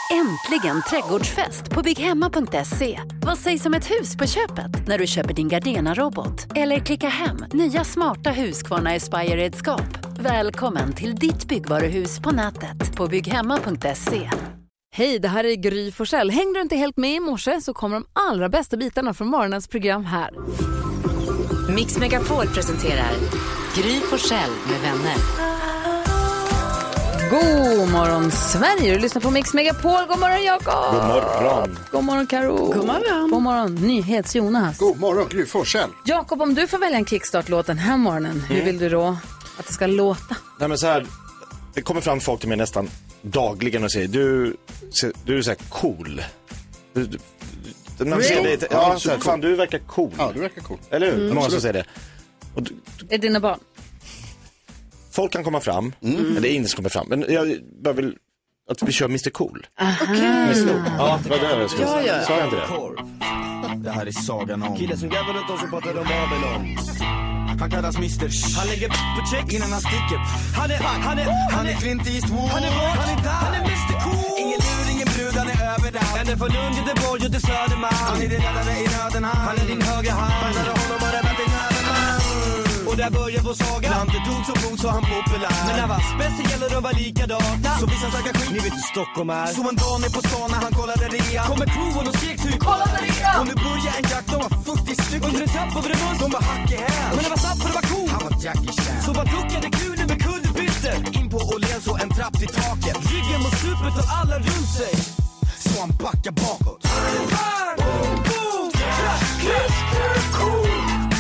Äntligen trädgårdsfest på bygghemma.se. Vad sägs om ett hus på köpet när du köper din Gardena-robot? Eller klicka hem nya smarta Husqvarna Aspire-redskap. Välkommen till ditt byggvaruhus på nätet på bygghemma.se. Hej, det här är Gry Forssell. Hängde du inte helt med i morse så kommer de allra bästa bitarna från morgonens program här. Mix Megapol presenterar Gry Forssell med vänner. God morgon Sverige, du lyssnar på Mix Megapol. God morgon Jakob. God morgon. God morgon Karo. God morgon. God morgon NyhetsJonas. God morgon Gry Forssell. Jakob, om du får välja en kickstart-låt den här morgonen, hur vill du då att det ska låta? Nej, men så här, det kommer fram folk till mig nästan dagligen och säger du är så här cool. Man ser det, ja, så här, fan du verkar cool. Ja, du verkar cool. Eller hur? Många som säger det. Och Är dina barn? folk kan komma fram, men det är ingen som kommer fram. Men jag bara vill att vi kör Mr. Cool. Okej. Ja, det var det jag skulle säga. Ja. Sa jag inte det? Det här är sagan om killen som gräver runt oss och pratar om Babylon. Han kallas Mr. Han lägger på check innan han sticker. Han är Clint Eastwood. Han är där. Han är Mr. Cool. Ingen lur, ingen brud, han är över där. Ända från Lund, Göteborg och till Södermalm. Han är din räddare i nöden, han är din högra hand. Bandade honom och räddade till Nöderman. Och där börjar vår saga. Landet tog så fort så han populär. Men när var speciell och de var likadana. Så vissa snackar skit, ni vet hur Stockholm är. Så en dag ner på stan när han kollade rea. Kommer crewen och skrek typ kollade rea. Och nu börjar en jakt, de var 40 stycken. Under en trapp över en mun, de var hack i häl. Men det var snabbt för det var cool. Han var Jackie Chan. Så bara duckade kulen med kullerbytter. In på Åhléns så en trapp till taket. Ryggen mot stupet och alla runt sig. Så han backar bakåt. Boom, boom, crash, Mr. Cool.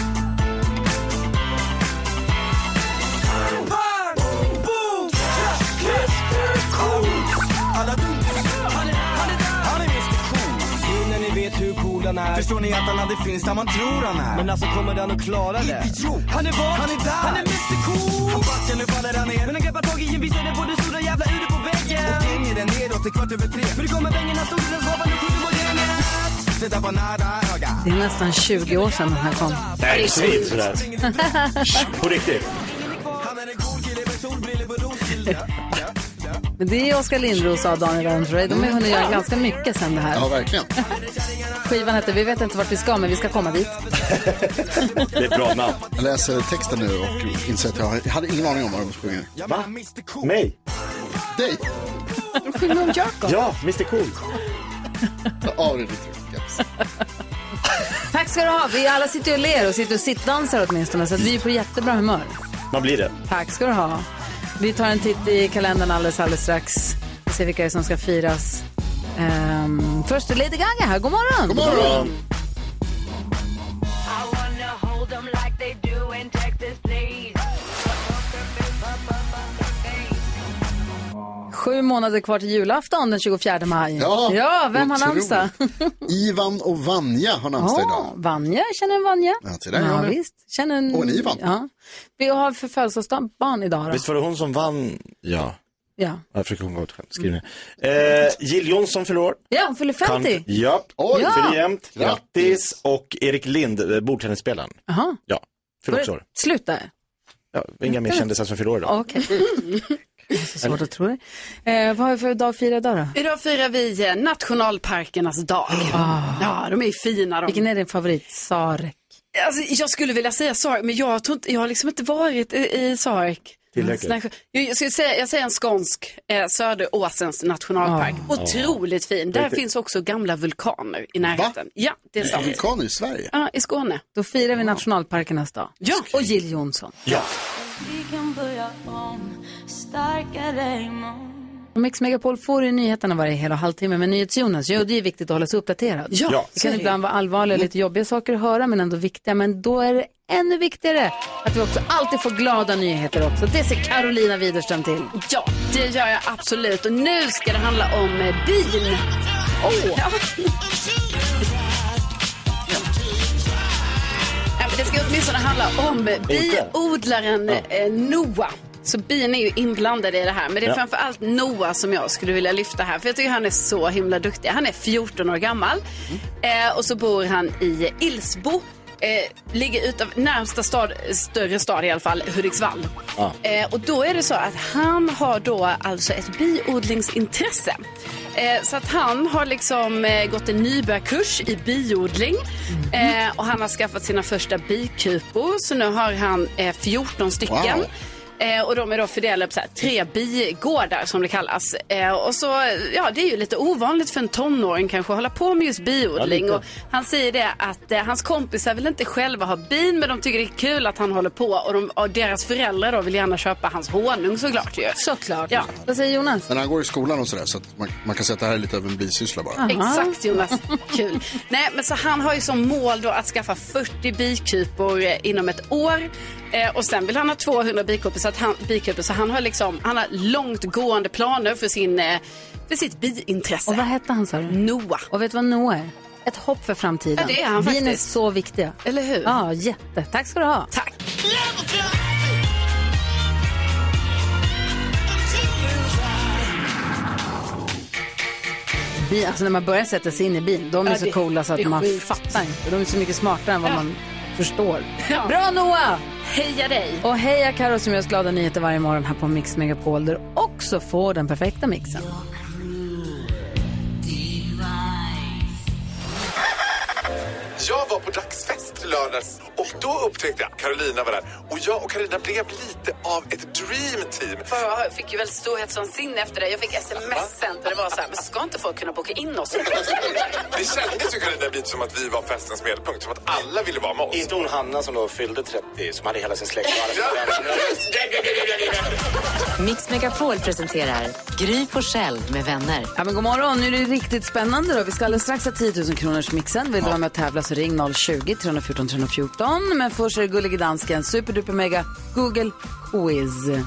Hur cool han är. Förstår ni att han aldrig finns där man tror han är. Men alltså kommer han att klara det? Idiot. Han är var, han är där. Han är Mr. Cool. Han backar, nu faller han ner. Men han greppar tag i en visare på det stora jävla udet på väggen. Och hänger den nedåt till 3:15. Men det kommer vängen, han stod i den svavan och skjuter på det. Det där var nära öga. Det är nästan 20 år sedan den här kom. Nej, det är inte sådär. På riktigt. Han är en cool kille med solbriller på Roskilde. Men det är Oskar Lindros och Daniel Rönnström. De har hunnit göra ganska mycket sen det här. Ja, verkligen. Skivan heter, vi vet inte vart vi ska, men vi ska komma dit. Det är bra namn. Jag läser texten nu och inser att jag hade ingen aning om vad de sjunger. Va? Mig? Dig? De sjunger om Jakob. Ja, Mr. Cool. Ta av dig ditt rökcaps. Tack ska du ha. Vi alla sitter och ler och sitter och sittdansar åtminstone, så att vi är på jättebra humör. Man blir det. Tack ska du ha. Vi tar en titt i kalendern alldeles strax. Vi ser vilka som ska firas. Först är Lady Gaga här. God morgon! God morgon! 7 månader kvar till julafton den 24 maj. Ja, vem har namnsdag? Ivan och Vanja har namnsdag idag. Vanja, känner en Vanja? Ja, till det, ja, visst. Känner en... Och en Ivan. Ja. Vi har för födelsedagsbarn idag då. Visst var det hon som vann? Ja. Jag försöker hon gå ut själv. Skriv ner. Jill Johnson fyller år. Ja, hon fyller 50. Ja, Oj, fyller jämt. Grattis. Och Erik Lind, bordtennisspelaren. Jaha. Ja, fyller också år. Sluta. Ja, inga mer kändisar som fyller år idag. Okej. Det är så svårt att tro det. Vad har vi för dag firar idag då? Idag firar vi nationalparkernas dag. Ja, de är fina. Vilken är din favorit? Sarek? Alltså, jag skulle vilja säga Sarek, men jag har liksom inte varit i Sarek. Jag säger en skånsk Söderåsens nationalpark. Otroligt fin. Där finns också gamla vulkaner i närheten. Va? Ja, det är sant. Vulkaner i Sverige? Ja, i Skåne. Då firar vi nationalparkernas dag. Ja. Och Jill Johnson. Ja. Vi kan börja om starkare imorgon. Mix Megapol får i nyheterna varje hel och halvtimme med NyhetsJonas. Ja, det är viktigt att hålla sig uppdaterad. Ja, det kan ibland vara allvarliga och lite jobbiga saker att höra, men ändå viktiga. Men då är det ännu viktigare att vi också alltid får glada nyheter också. Det ser Carolina Widerström till. Ja, det gör jag absolut. Och nu ska det handla om bin. Ja. Det ska åtminstone handla om biodlaren Noah. Så bin är ju inblandade i det här. Men det är framförallt Noah som jag skulle vilja lyfta här. För jag tycker han är så himla duktig. Han är 14 år gammal. Och så bor han i Ilsbo. Ligger utav närmsta större stad i alla fall, Hudiksvall. Och då är det så att han har då alltså ett biodlingsintresse. Så att han har liksom gått en nybörjarkurs i biodling. Och han har skaffat sina första bikupor. Så nu har han 14 stycken. Wow. Och de är då fördelade på så här 3 bigårdar som det kallas. Och så, ja, det är ju lite ovanligt för en tonåring kanske att hålla på med just biodling. Ja, och han säger det att hans kompisar vill inte själva ha bin, men de tycker det är kul att han håller på. Och deras föräldrar då vill gärna köpa hans honung såklart ju. Såklart. Ja. Vad säger Jonas? Men han går i skolan och sådär, så att man kan säga att det här är lite av en bisyssla bara. Aha. Exakt Jonas, kul. Nej, men så han har ju som mål då att skaffa 40 bikupor inom ett år. Och sen vill han ha 200 bikupor så han har liksom, han har långtgående planer för sitt biintresse. Och vad heter han, sa du? Noah. Och vet du vad Noah är? Ett hopp för framtiden. Ja, det är han faktiskt. Bin är så viktiga. Eller hur? Ja, jätte. Tack ska du ha. Tack. Alltså när man börjar sätta sig in i bin, de är så coola så att man fattar inte. De är så mycket smartare än vad man förstår. Ja. Bra Noah! Heja dig! Och heja Karo som gör oss glada nyheter varje morgon här på Mix Megapol, där du också får den perfekta mixen. Jag var på dagsfest lördags och då upptäckte jag Carolina var där. Och jag och Carolina blev lite av ett dreamteam. För jag fick ju väl storhetsvansinne efter det. Jag fick sms-en och det var så här, men ska inte folk kunna boka in oss? Det kändes ju Carolina lite som att vi var festens medelpunkt. Som att alla ville vara med oss. Inte hon Hanna som då fyllde 30, som hade hela sin släkt. Mix Megapol presenterar Gry Forssell med vänner. Ja, men god morgon, nu är det riktigt spännande då. Vi ska alldeles strax ha 10 000 kronors mixen. Vill du vara med och tävla så ring 020-314-314. Men först är det gullige dansken, superduper mega Google Quiz.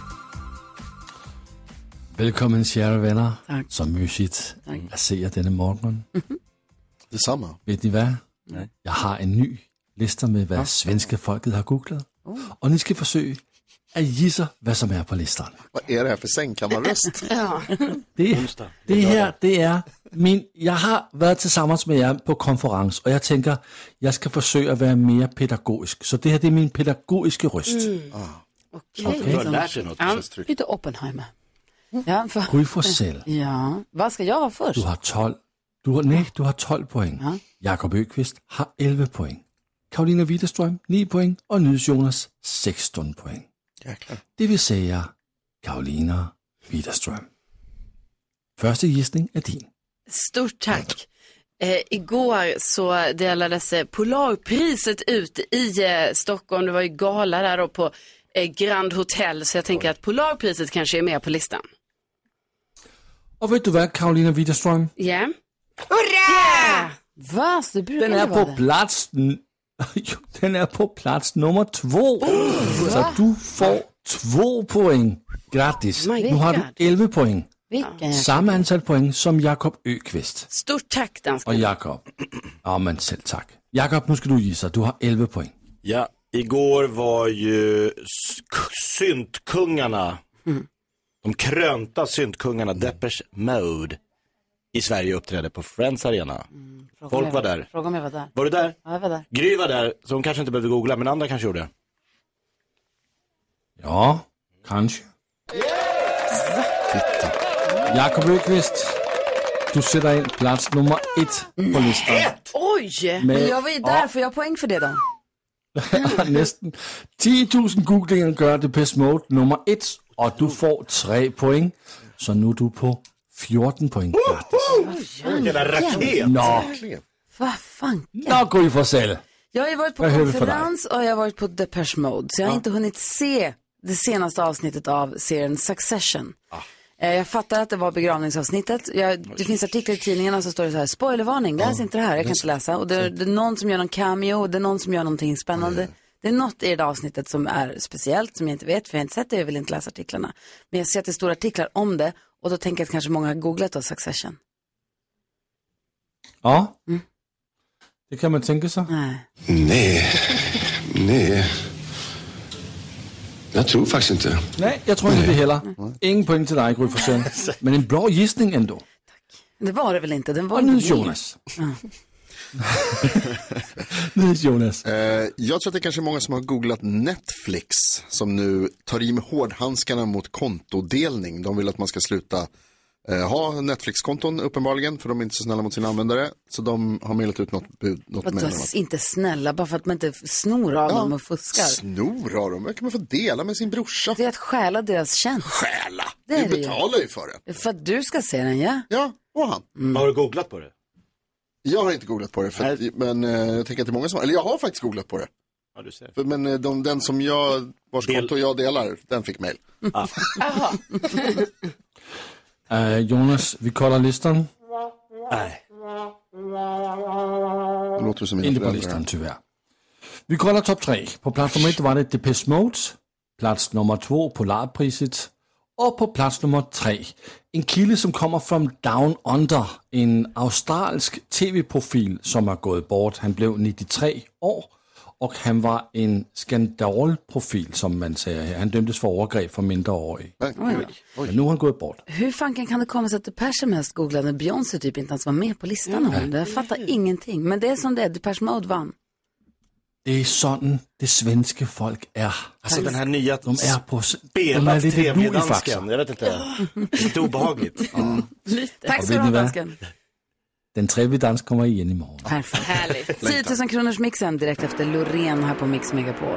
Välkommen kära vänner. Tack. Så mysigt att se er denna morgon. Detsamma. Vet ni vad? Nej. Jag har en ny lista med vad svenska folket har googlat. Och ni ska försöka att gissa vad som är på listan. Vad är det här för sängkammarröst? Ja. Det är jag har varit tillsammans med er på konferens och jag tänker jag ska försöka vara mer pedagogisk. Så det här är min pedagogiska röst. Okej. Du har lärt dig något. Lite Oppenheimer. Ja, Gry Forssell. Ja, vad ska jag ha först? Du har 12. Du har 12 poäng. Ja. Jakob Öqvist har 11 poäng. Karolina Widerström 9 poäng och Jonas 16 poäng. Jäklar. Det vill säga Karolina Widerström. Första gissning är din. Stort tack. Igår så delades Polarpriset ut i Stockholm. Det var ju gala där då på Grand Hotel. Så jag tänker att Polarpriset kanske är med på listan. Och vet du vad, Karolina Widerström? Ja. Hurra! Vad? Den är på plats... Den är på plats nummer 2. Så du får 2 poäng. Grattis. Nu har du 11 poäng. Samma antal poäng som Jakob Öqvist. Stort tack, dansken. Och Jakob. Ja, men selv tack. Jakob, nu ska du gissa. Du har 11 poäng. Ja, igår var ju syntkungarna, de krönta syntkungarna Depeche Mode i Sverige uppträdde på Friends Arena. Folk var där. Fråga om jag var där. Var du där? Ja, jag var där. Gry var där, så hon kanske inte behövde googla, men andra kanske gjorde. Ja, kanske. Jakob Öqvist, du sätter in plats nummer 1 på listan. Oj! Men jag var ju där, får jag poäng för det då? Nästan 10 000 googlingar gör Depeche Mode nummer 1 och du får 3 poäng. Så nu är du på 14 poäng. Jävla raket! Vad fan? Gry Forssell. Jag har ju varit på konferens och jag har varit på Depeche Mode. Så jag har inte hunnit se det senaste avsnittet av serien Succession. Jag fattar att det var begravningsavsnittet. Det finns artiklar i tidningarna som står det så här: spoilervarning, läs inte det här, jag kan inte läsa. Och det är någon som gör någon cameo, det är någon som gör någonting spännande. Det är något i det avsnittet som är speciellt, som jag inte vet, för jag har inte sett det, jag vill inte läsa artiklarna. Men jag ser att det är stora artiklar om det, och då tänker jag att kanske många har googlat då Succession. Ja, det kan man tänka sig. Nej. Jag tror faktiskt inte. Nej, jag tror inte det heller. Ingen poäng till dig, Gry Forssell. Men en bra gissning ändå. Tack. Det var det väl inte? Den var och nu Jonas. Nu Jonas. Jag tror att det är kanske många som har googlat Netflix, som nu tar i med hårdhandskarna mot kontodelning. De vill att man ska sluta ha Netflix-konton uppenbarligen, för de är inte så snälla mot sina användare. Så de har mejlat ut något bud. Inte snälla, bara för att man inte snor av dem och fuskar. Snor av dem? Kan man få dela med sin brorsa? Det är att stjäla deras tjänst. Stjäla? Du betalar ju för det. För att du ska se den, ja. Ja, och han. Har du googlat på det? Jag har inte googlat på det, men jag tänker att det är många som har. Eller jag har faktiskt googlat på det. Ja, du ser. Men den som vars konto jag delar, den fick mejl. Jaha. Jonas, vi kollar listan. Nej. Det låter som inte på listan, tyvärr. Vi kollar topp 3. På plats nummer 1 var det Depeche Mode. Plats nummer 2, Polarpriset. Och på plats nummer 3, en kille som kommer från Down Under. En australisk tv-profil som har gått bort. Han blev 93 år. Och han var en skandalprofil, som man säger här. Han dömdes för övergrepp för minderårig. Men nu har han gått bort. Hur fan kan det komma sig att Depeche mest googlade Beyoncé typ inte ens var med på listan? Jag fattar ingenting. Men det är som det är, Depeche Mode vann. Det är sån det svenska folk är. Alltså den här nya de är på spelat tv-dansken. Jag vet inte. Lite obehagligt. Tack så mycket, dansken. Den trevliga dans kommer igen imorgon. Perfekt. Härligt. 10 000 kronors mixen direkt efter Loreen här på Mix Megapol.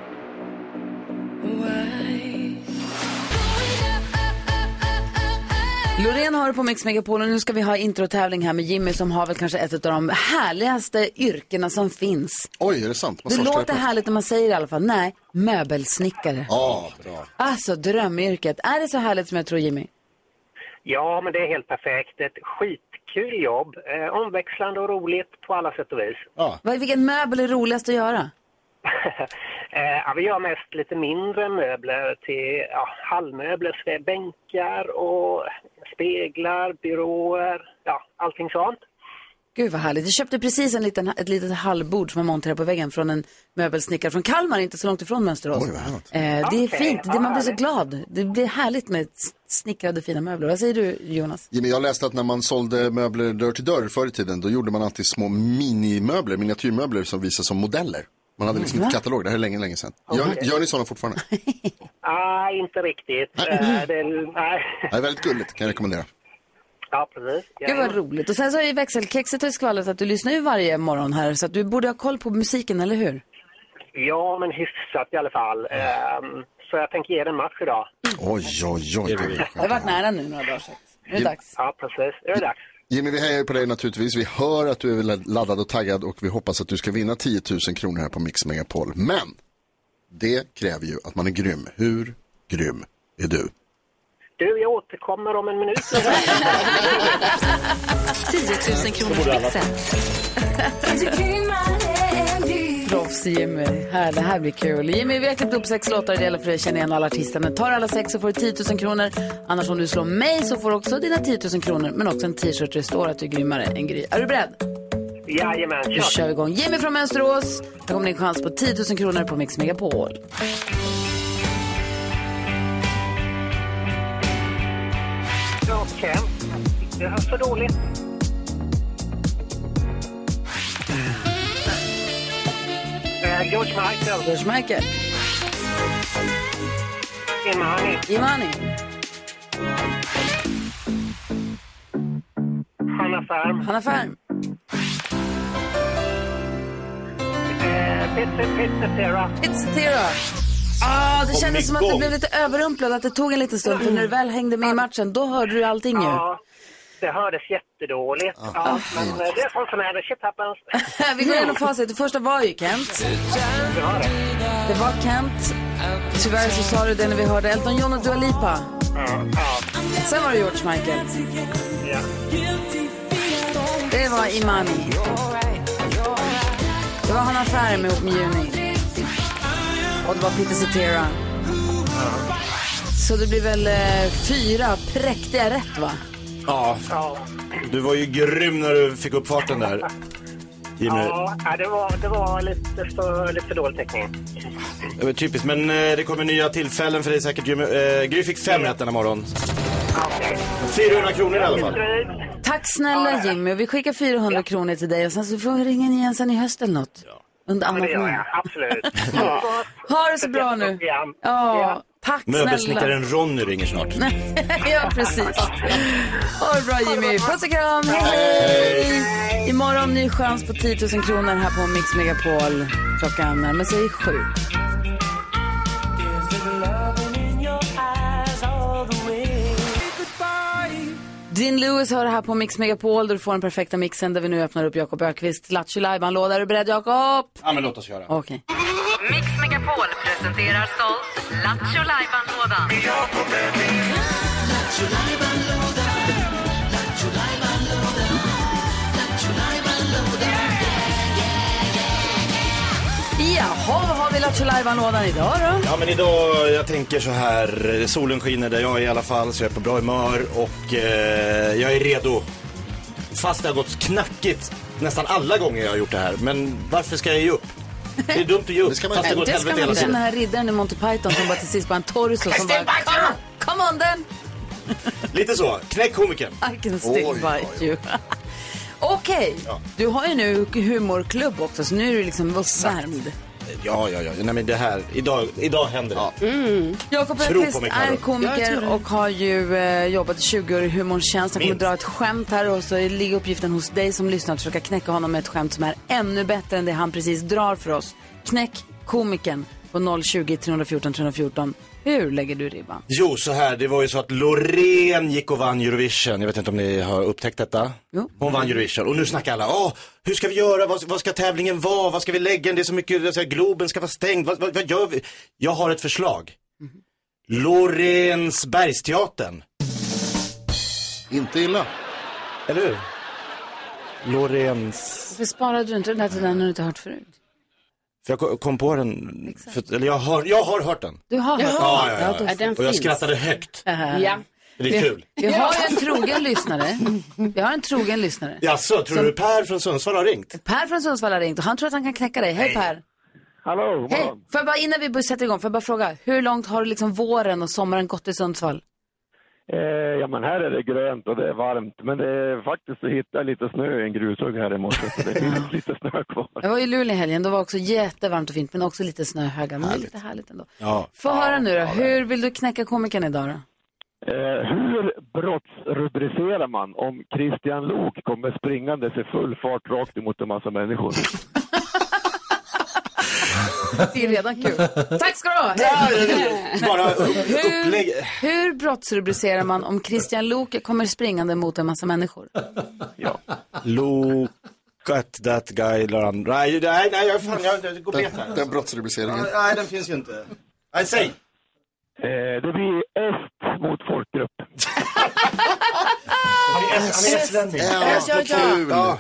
Loreen har det på Mix Megapol och nu ska vi ha introtävling här med Jimmy som har väl kanske ett av de härligaste yrkena som finns. Oj, är det sant? Det låter härligt när man säger i alla fall. Nej, möbelsnickare. Ja, bra. Alltså, drömyrket. Är det så härligt som jag tror, Jimmy? Ja, men det är helt perfekt. Ett skitkul jobb. Omväxlande och roligt på alla sätt och vis. Ja. Vilken möbel är roligast att göra? Vi gör mest lite mindre möbler till hallmöbler, bänkar och speglar, byråer, allting sånt. Gud vad härligt. Jag köpte precis ett litet hallbord som man monterar på väggen från en möbelsnickare från Kalmar, inte så långt ifrån Mönsterås. Det är fint, man blir så glad. Det blir härligt med snickrade fina möbler. Vad säger du, Jonas? Jimmy, jag läste att när man sålde möbler dörr till dörr förr i tiden, då gjorde man alltid små minimöbler, miniatyrmöbler som visas som modeller. Man hade liksom inte katalog, det här är länge sedan. Gör ni sådana fortfarande? Inte riktigt. Nej. Det är väldigt gulligt, kan jag rekommendera. Ja, precis. Gud vad roligt. Och sen så är växelkexet och skvallret att du lyssnar ju varje morgon här, så att du borde ha koll på musiken, eller hur? Ja, men hyfsat i alla fall. Så jag tänker ge den match idag. Oj. Det har varit nära nu några dagar sedan. Nu är det dags. Ja, precis. Nu är det dags. Jimmy, vi hejar på dig naturligtvis. Vi hör att du är laddad och taggad och vi hoppas att du ska vinna 10 000 kronor här på Mix Megapol. Men det kräver ju att man är grym. Hur grym är du? Du, jag återkommer om en minut. 10 000 kronor mixen. Proffs Jimmy. Det här blir kul. Jimmy, vi har klippt upp 6 låtar. Det gäller för dig att känna igen alla artisterna. Tar alla 6 så får du 10 000 kronor. Annars om du slår mig så får du också dina 10 000 kronor. Men också en t-shirt där det står att du är grymmare än Gry. Är du beredd? Jajamän, nu kör vi igång. Jimmy från Mönsterås. Här kommer din chans på 10 000 kronor på Mix Megapol. Okej. Det här är så dåligt. George Michael. Imani. Hanna Färm. Pizzatera. Det kändes som att det blev lite överrumplad, att det tog en liten stund. För när du väl hängde med i matchen, då hörde du allting ju. Ja, det hördes jättedåligt. Men det är sånt som händer. Shit happens. Vi går igenom facit. Det första var ju Kent. Det var Kent. Tyvärr så sa du det när vi hörde Elton John och Dua Lipa. Sen var det George Michael. Det var Imani. Det var Hanna Färm ihop med Juni. Och det var Peter Cetera. Så det blir väl 4 präktiga rätt, va? Ja, du var ju grym när du fick upp farten där, Jimmy. Ja, det var lite för dålig täckning. Det var typiskt, men det kommer nya tillfällen för dig säkert, Jimmy. Gry fick 5 rätt denna morgon. 400 kronor i alla fall. Tack snälla Jimmy, vi skickar 400 kronor till dig och sen så får vi ringa igen sen i höst eller något. Under annat namn. Absolut. Ha det så bra nu. Ja, Tack Möbelsnickaren Ronny ringer snart. Ja, precis. Ha det bra, Jimmy. Puss och kram. Hej. Imorgon ny chans på 10 000 kronor här på Mix Megapol. Klockan närmar sig 7. Dean Lewis hör här på Mix Megapol där du får den perfekta mixen där vi nu öppnar upp Jakob Ökvist Lattjo Lajban-låda. Är du beredd, Jakob? Ja, men låt oss göra. Okej. Mix Megapol presenterar stolt Lattjo Lajban-lådan. Jaha, vad har vi Lattjo Lajban-lådan idag då? Ja, men idag, jag tänker så här, solen skiner där jag är i alla fall, så jag är på bra humör och jag är redo. Fast det har gått knackigt nästan alla gånger jag har gjort det här, men varför ska jag ge upp? Det är dumt att ge upp, fast det går åt helvete hela tiden. Den här riddaren i Monty Python som bara till sist bara en torso som bara, come on then! Lite så, knäck komikern. I can still bite you. Okej, du har ju nu humorklubb också, så nu är du liksom uppvärmd. Ja. Nej, men det här, idag händer det. Jakob Ökvist är komiker och har ju jobbat 20 år i humorns tjänst. Han kommer dra ett skämt här och så ligger uppgiften hos dig som lyssnar att försöka knäcka honom med ett skämt som är ännu bättre än det han precis drar för oss. Knäck komikern på 020 314 314. Hur lägger du ribban? Jo, så här, det var ju så att Loreen gick och vann Eurovision. Jag vet inte om ni har upptäckt detta. Jo. Hon vann Eurovision och nu snackar alla, hur ska vi göra? Vad ska tävlingen vara? Vad ska vi lägga? Det är så mycket, Globen ska vara stängd. Vad gör vi? Jag har ett förslag. Loreens Bergsteatern. Inte illa. Eller hur? Loreens... Varför sparade du inte den här till den du inte hört förut? För jag kom på den, eller jag har hört den. Du har hört den? Ja. Och jag skrattade högt. Ja. Det är kul. Vi har en trogen lyssnare. Jaså, tror du Per från Sundsvall har ringt? Per från Sundsvall har ringt och han tror att han kan knäcka dig. Hej Per. Hallå. Hej. Får jag bara, innan vi sätter igång, får jag bara fråga, hur långt har du liksom våren och sommaren gått i Sundsvall? Ja, men här är det grönt och det är varmt. Men det är faktiskt så hittar jag lite snö i en grushugg här i morse. Så det finns lite snö kvar. Jag var i Luleå i helgen, då var också jättevarmt och fint. Men också lite snöhöga, men det är lite härligt ändå. Ja. Få höra nu då, hur vill du knäcka komikern idag då? Hur brottsrubricerar man om Christian Lok kommer springande i full fart rakt emot en massa människor? Det är redan kul. Tack ska du ha. Bara upplägg. Hur brottsrubricerar man om Christian Lok kommer springande mot en massa människor? Ja. Look at that guy. Nej, jag går bet här. Den brottsrubriceringen. Nej, den finns ju inte. Nej, säg. Det blir est mot folkgrupp. Han är estlänning. Ja.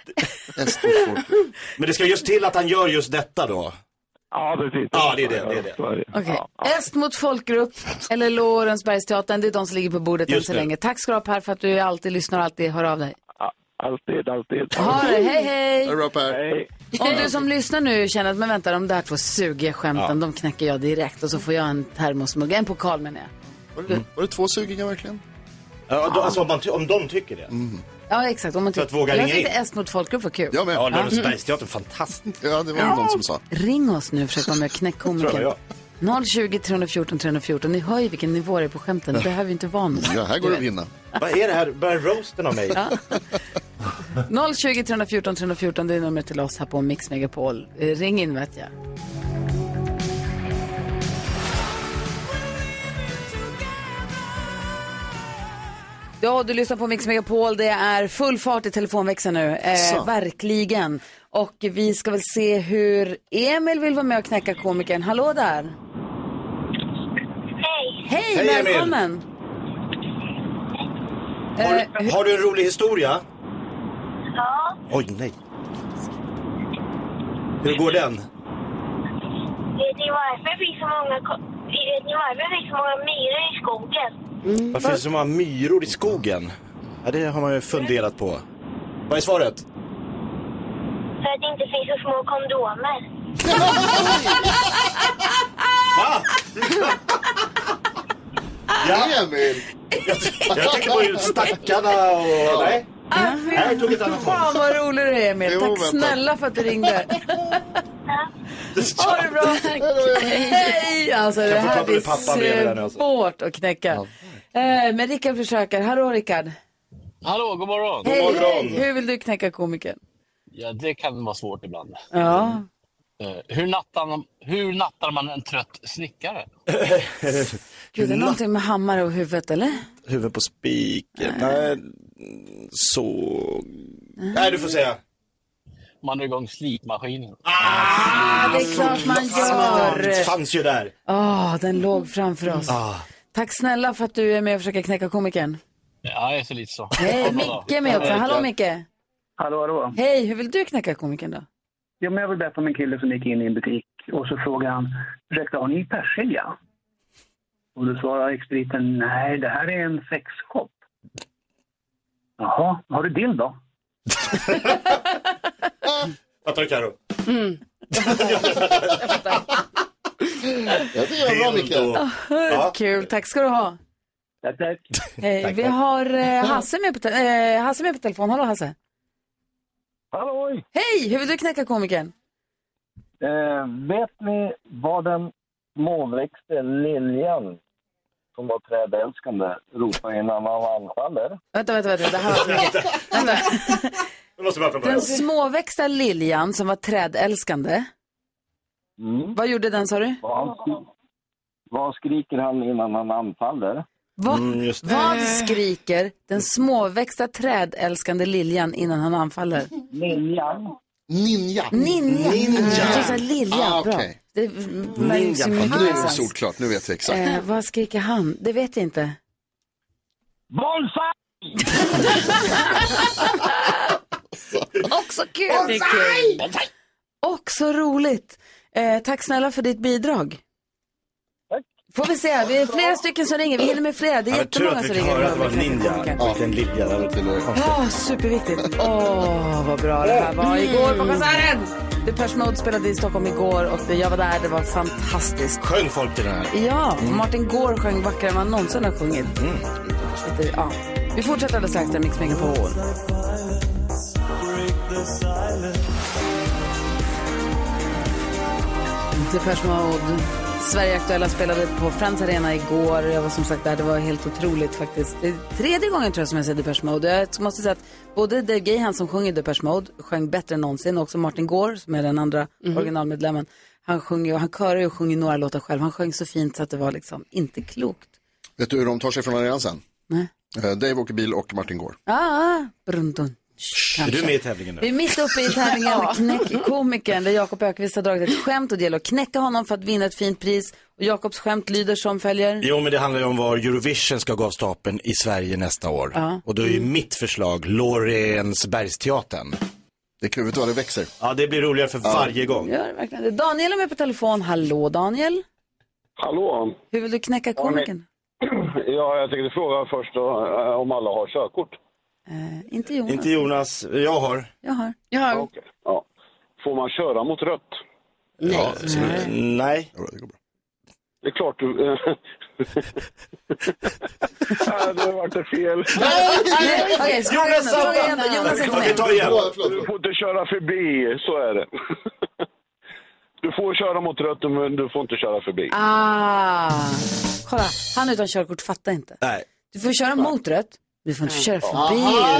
Men det ska just till att han gör just detta då. Ja, precis. Ja, det är det. Okej. Est mot folkgrupp eller Loreens Bergsteatern, det är de som ligger på bordet än så länge. Tack ska du ha Per för att du alltid lyssnar och alltid hör av dig. Alltid. Ha det, hej. Bra, Per. Hej. Om du som lyssnar nu känner att, men vänta, de där två sugiga skämten, de knäcker jag direkt och så får jag en termosmugg, en pokal menar jag. Var det två sugiga verkligen? Ja, alltså om de tycker det. Ja, exakt. Om man att våga ringa in. Jag tyckte est mot folkgrupp var kul. Ja, men. Ja, Loreens Bergsteatern, fantastiskt. Ja, det var någon som sa. Ring oss nu och försök vara med och knäcka komikern. 020 314 314. Ni hör ju vilken nivå det är på skämten. Det behöver ju inte vara något. Ja, här går det att vinna. Vad är det här? Börjar roasten av mig? 020 314 314. Det är numret till oss här på Mix Megapol. Ring in, vet jag. Ja, du lyssnar på Mix Megapol. Det är full fart i telefonväxeln nu. Verkligen. Och vi ska väl se hur Emil vill vara med och knäcka komikern. Hallå där. Hej, välkommen. Har du en rolig historia? Ja. Oj, nej. Hur går den? Vet ni varför det finns så många myror i skogen? Varför finns det så många myror i skogen? Ja, det har man ju funderat på. Vad är svaret? För att det inte finns så små kondomer. Va? Ja, Emil. Jag tänkte på stackarna och... Nej. jag tog ett annat håll. Fan vad rolig du är, Emil. Tack snälla för att du ringde. Ha det bra. Hej. Alltså det här blir svårt att knäcka. Men Rickard försöker. Hallå Rickard. Hallå, god morgon. Hej, god morgon. Hur vill du knäcka komikern? Ja, det kan vara svårt ibland. Ja. Hur nattar man en trött snickare? Gud, det är någonting med hammare och huvudet, eller? Huvud på spiken. Nej, så... Nej, du får säga. Man är igång slipmaskinen. Det är klart man gör. Det fanns ju där. Den låg framför oss. Tack snälla för att du är med och försöker knäcka komikern. Ja, jag är så lite så. Hej, Micke är med också. Hallå Micke. Hallå. Hej, hur vill du knäcka komikern då? Ja, men jag vill berätta om en kille som gick in i en butik och så frågade han, ursäkta, har ni persilja? Och då svarade expediten, nej, det här är en sexshop. Jaha, har du dill då? Fattar du, Karo? Jag tycker jag var bra, Micke. Kul, tack ska du ha. Tack. Hej, vi har Hasse med på telefon. Hallå Hasse. Halloj! Hej, hur vill du knäcka komikern? Vet ni vad den månväxte liljan som var trädälskande ropar innan man anfaller? Vänta. Det här var mycket. Vänta. Den småväxta liljan som var trädälskande. Vad gjorde den, sa du? Vad skriker han innan han anfaller? Vad skriker den småväxta trädälskande liljan innan han anfaller? Ninja. Lilja, bra. Okay. Det Ninja. Nu är det solklart, nu vet vi exakt. Vad skriker han? Det vet jag inte. Bonsai! Också kul. Det är kul. Också roligt. Tack snälla för ditt bidrag. Får vi se, vi är flera stycken som ringer. Vi hinner med flera, det är jättemånga som ringer. Jag tror att vi ninja och en lilja. Superviktigt. Vad bra det här var igår på konserten. Depeche Mode spelade i Stockholm igår och jag var där, det var fantastiskt. Sjöng folk till den här? Ja, Martin Gore sjöng vackrare än man någonsin har sjungit. Vi fortsätter alldeles strax där, Mix Megapol. Depeche Mode. Sverige-aktuella spelade på Friends Arena igår. Jag var som sagt där, det var helt otroligt faktiskt. Det är 3:e gången tror jag som jag ser Depeche Mode. Jag måste säga att både Dave Gahan som sjunger Depeche Mode sjöng bättre än någonsin. Och också Martin Gore som är den andra originalmedlemmen. Han sjunger och han körar ju och sjunger några låtar själv. Han sjöng så fint så att det var liksom inte klokt. Vet du hur de tar sig från arenan sen? Nej. Dave åker bil och Martin Gore. Brundon. Är du med i tävlingen nu? Vi är mitt uppe i tävlingen Knäck komikern där Jakob Ökvist har dragit ett skämt och det gäller att knäcka honom för att vinna ett fint pris. Och Jakobs skämt lyder som följer. Jo, men det handlar ju om var Eurovision ska gå av stapeln i Sverige nästa år. Och då är ju mitt förslag Lorensbergsteatern. Det är kul, vet du vad det växer? Ja, det blir roligare för varje gång. Ja, verkligen. Daniel är med på telefon. Hallå Daniel. Hallå. Hur vill du knäcka komikern? Ja, jag tänkte fråga först då, om alla har körkort. Inte Jonas. Inte Jonas, jag har. Ja. Okay. Ja. Får man köra mot rött? Nej. Ja, det går bra. Det är klart du... det var inte fel. Jonas, ta igen. Du får inte köra förbi, så är det. Du får köra mot rött, men du får inte köra förbi. Kolla, han utan körkort fattar inte. Nej. Du får köra mot rött. Du får inte köra förbi.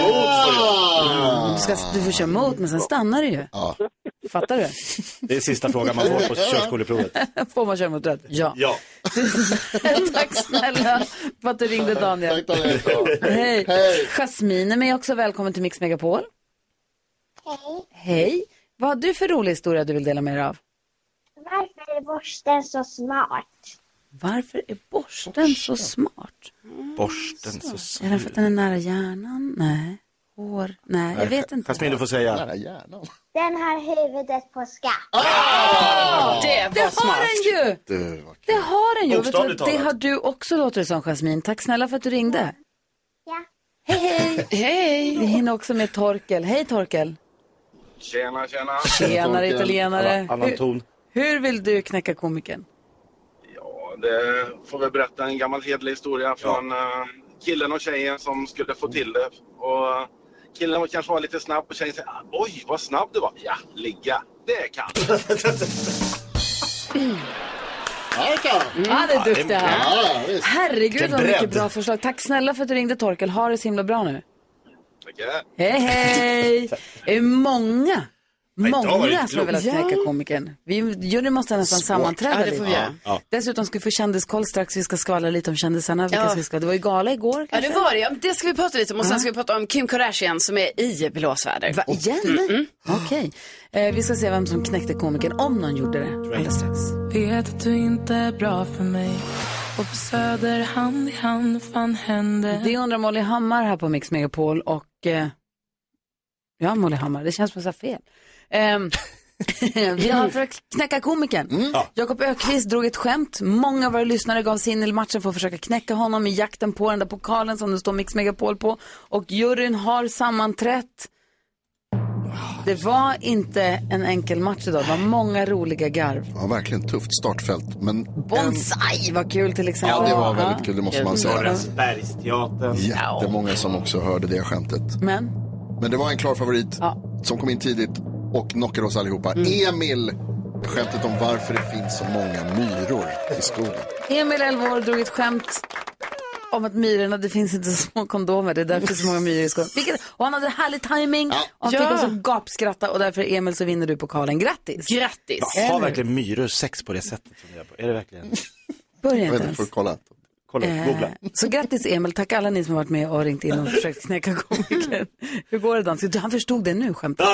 Du får köra mot, men sen stannar du ju. Fattar du? Det är sista frågan man får på körskoleprovet. Får man köra mot rött? Ja. Tack snälla för att du ringde, Daniel. Hej. Jasmine är med också. Välkommen till Mix Megapol. Hej. Vad har du för rolig historia du vill dela med dig av? Varför är borsten så smart? Varför är borsten så smart? Borsten så smart. Är den för att den är nära hjärnan? Nej. Hår? Nej, jag vet inte. Jasmine, du får säga. Nära hjärnan. Den har huvudet på skaft. Det har den ju! Det har den ju. Det har du också, låter det som, Jasmine. Tack snälla för att du ringde. Ja. Hej. Vi hinner också med Torkel. Hej Torkel. Tjena. Tjenare italienare. Annan ton. Hur vill du knäcka komikern? Ja, det får vi berätta en gammal hedlig historia från killen och tjejen som skulle få till det. Och killen kanske var lite snabb och tjejen säger, oj vad snabb du var. Ja, ligga, det kan. Ja, det är duktigt här. Herregud vad mycket bra förslag. Tack snälla för att du ringde, Torkel. Ha det så himla bra nu. Hej, hej. Det är många som har velat knäcka komikern. Vi måste nästan sammanträda lite. Ja. Dessutom ska vi få kändiskoll strax. Vi ska skvallra lite om kändisarna. Det var ju gala igår kanske. Ja, det var det. Det ska vi prata lite om. Och sen ska vi prata om Kim Kardashian som är i blåsväder. Va, igen? Okej. Vi ska se vem som knäckte komikern, om någon gjorde det alldeles strax. Vet att du inte är bra för mig. Och på Söder hand i hand fan hände. Det undrar Molly Hammar här på Mix Megapol. Och ja, Molly Hammar, det känns som så fel. Vi har för att knäcka komikern. Jakob Ökvist drog ett skämt. Många av våra lyssnare gav sig in i matchen för att försöka knäcka honom i jakten på den där pokalen som det står Mix Megapol på. Och juryn har sammanträtt. Det var inte en enkel match idag. Det var många roliga garv. Ja, verkligen tufft startfält. Men Bonsai var kul till exempel. Ja, det var väldigt kul, det måste man säga. Bergsteatern. Jättemånga som också hörde det skämtet. Men det var en klar favorit som kom in tidigt och knockade oss allihopa. Emil, skämtet om varför det finns så många myror i skogen. Emil 11 år drog ett skämt om att myrorna, det finns inte så små kondomer. Det är därför så många myror i skogen. Och han hade härlig timing. Och han fick också gapskratta. Och därför Emil så vinner du pokalen. Grattis! Grattis! Har verkligen myror sex på det sättet som det är på? Är det verkligen? Börja inte ens. Får kolla. Googla. Så grattis Emil, tack alla ni som har varit med och ringt in och försökt knäcka komikern. Hur går det då? Han förstod det nu, skämt.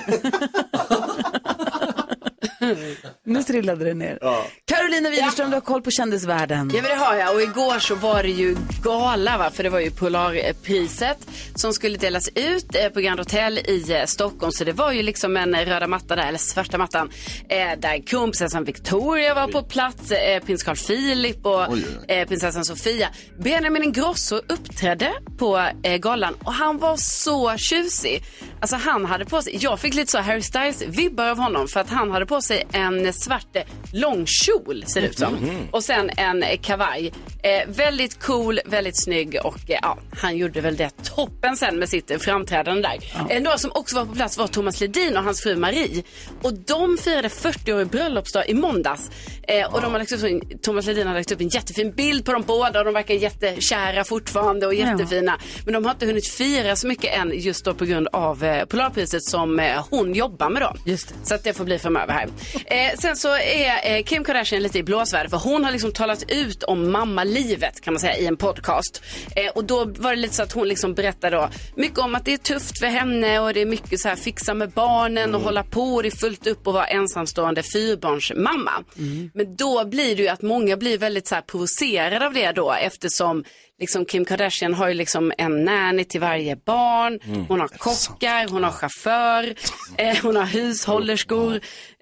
Nu trillade det ner. Carolina Widerström, du har koll på kändisvärlden. Ja, men det har jag. Och igår så var det ju gala, va? För det var ju Polarpriset som skulle delas ut på Grand Hotel i Stockholm. Så det var ju liksom en röda matta där, eller svarta mattan, där kronprinsessan Victoria var på plats, prins Carl Philip och prinsessan Sofia. Benjamin Ingrosso uppträdde på galan och han var så tjusig. Alltså han hade på sig, jag fick lite så Harry Styles-vibbar av honom för att han hade på sig en svart lång kjol, ser det ut som. Och sen en kavaj. Väldigt cool, väldigt snygg och han gjorde väl det toppen sen med sitt framträdande där. Några som också var på plats var Thomas Ledin och hans fru Marie. Och de firade 40-årig bröllopsdag i måndags. Och de har lagt upp, Thomas Ledin har lagt upp en jättefin bild på dem båda och de verkar jättekära fortfarande och jättefina. Men de har inte hunnit fira så mycket än just då på grund av Polarpriset som hon jobbar med då. Just det. Så att det får bli framöver här. Sen så är Kim Kardashian lite i blåsväder för hon har liksom talat ut om mammalivet kan man säga i en podcast. Och då var det lite så att hon liksom berättade då mycket om att det är tufft för henne och det är mycket så här fixa med barnen och hålla på och det är fullt upp och vara ensamstående fyrbarnsmamma. Men då blir det ju att många blir väldigt så här provocerade av det då eftersom liksom Kim Kardashian har ju liksom en nanny till varje barn. Hon har kockar, hon har chaufför, hon har hushållerskor.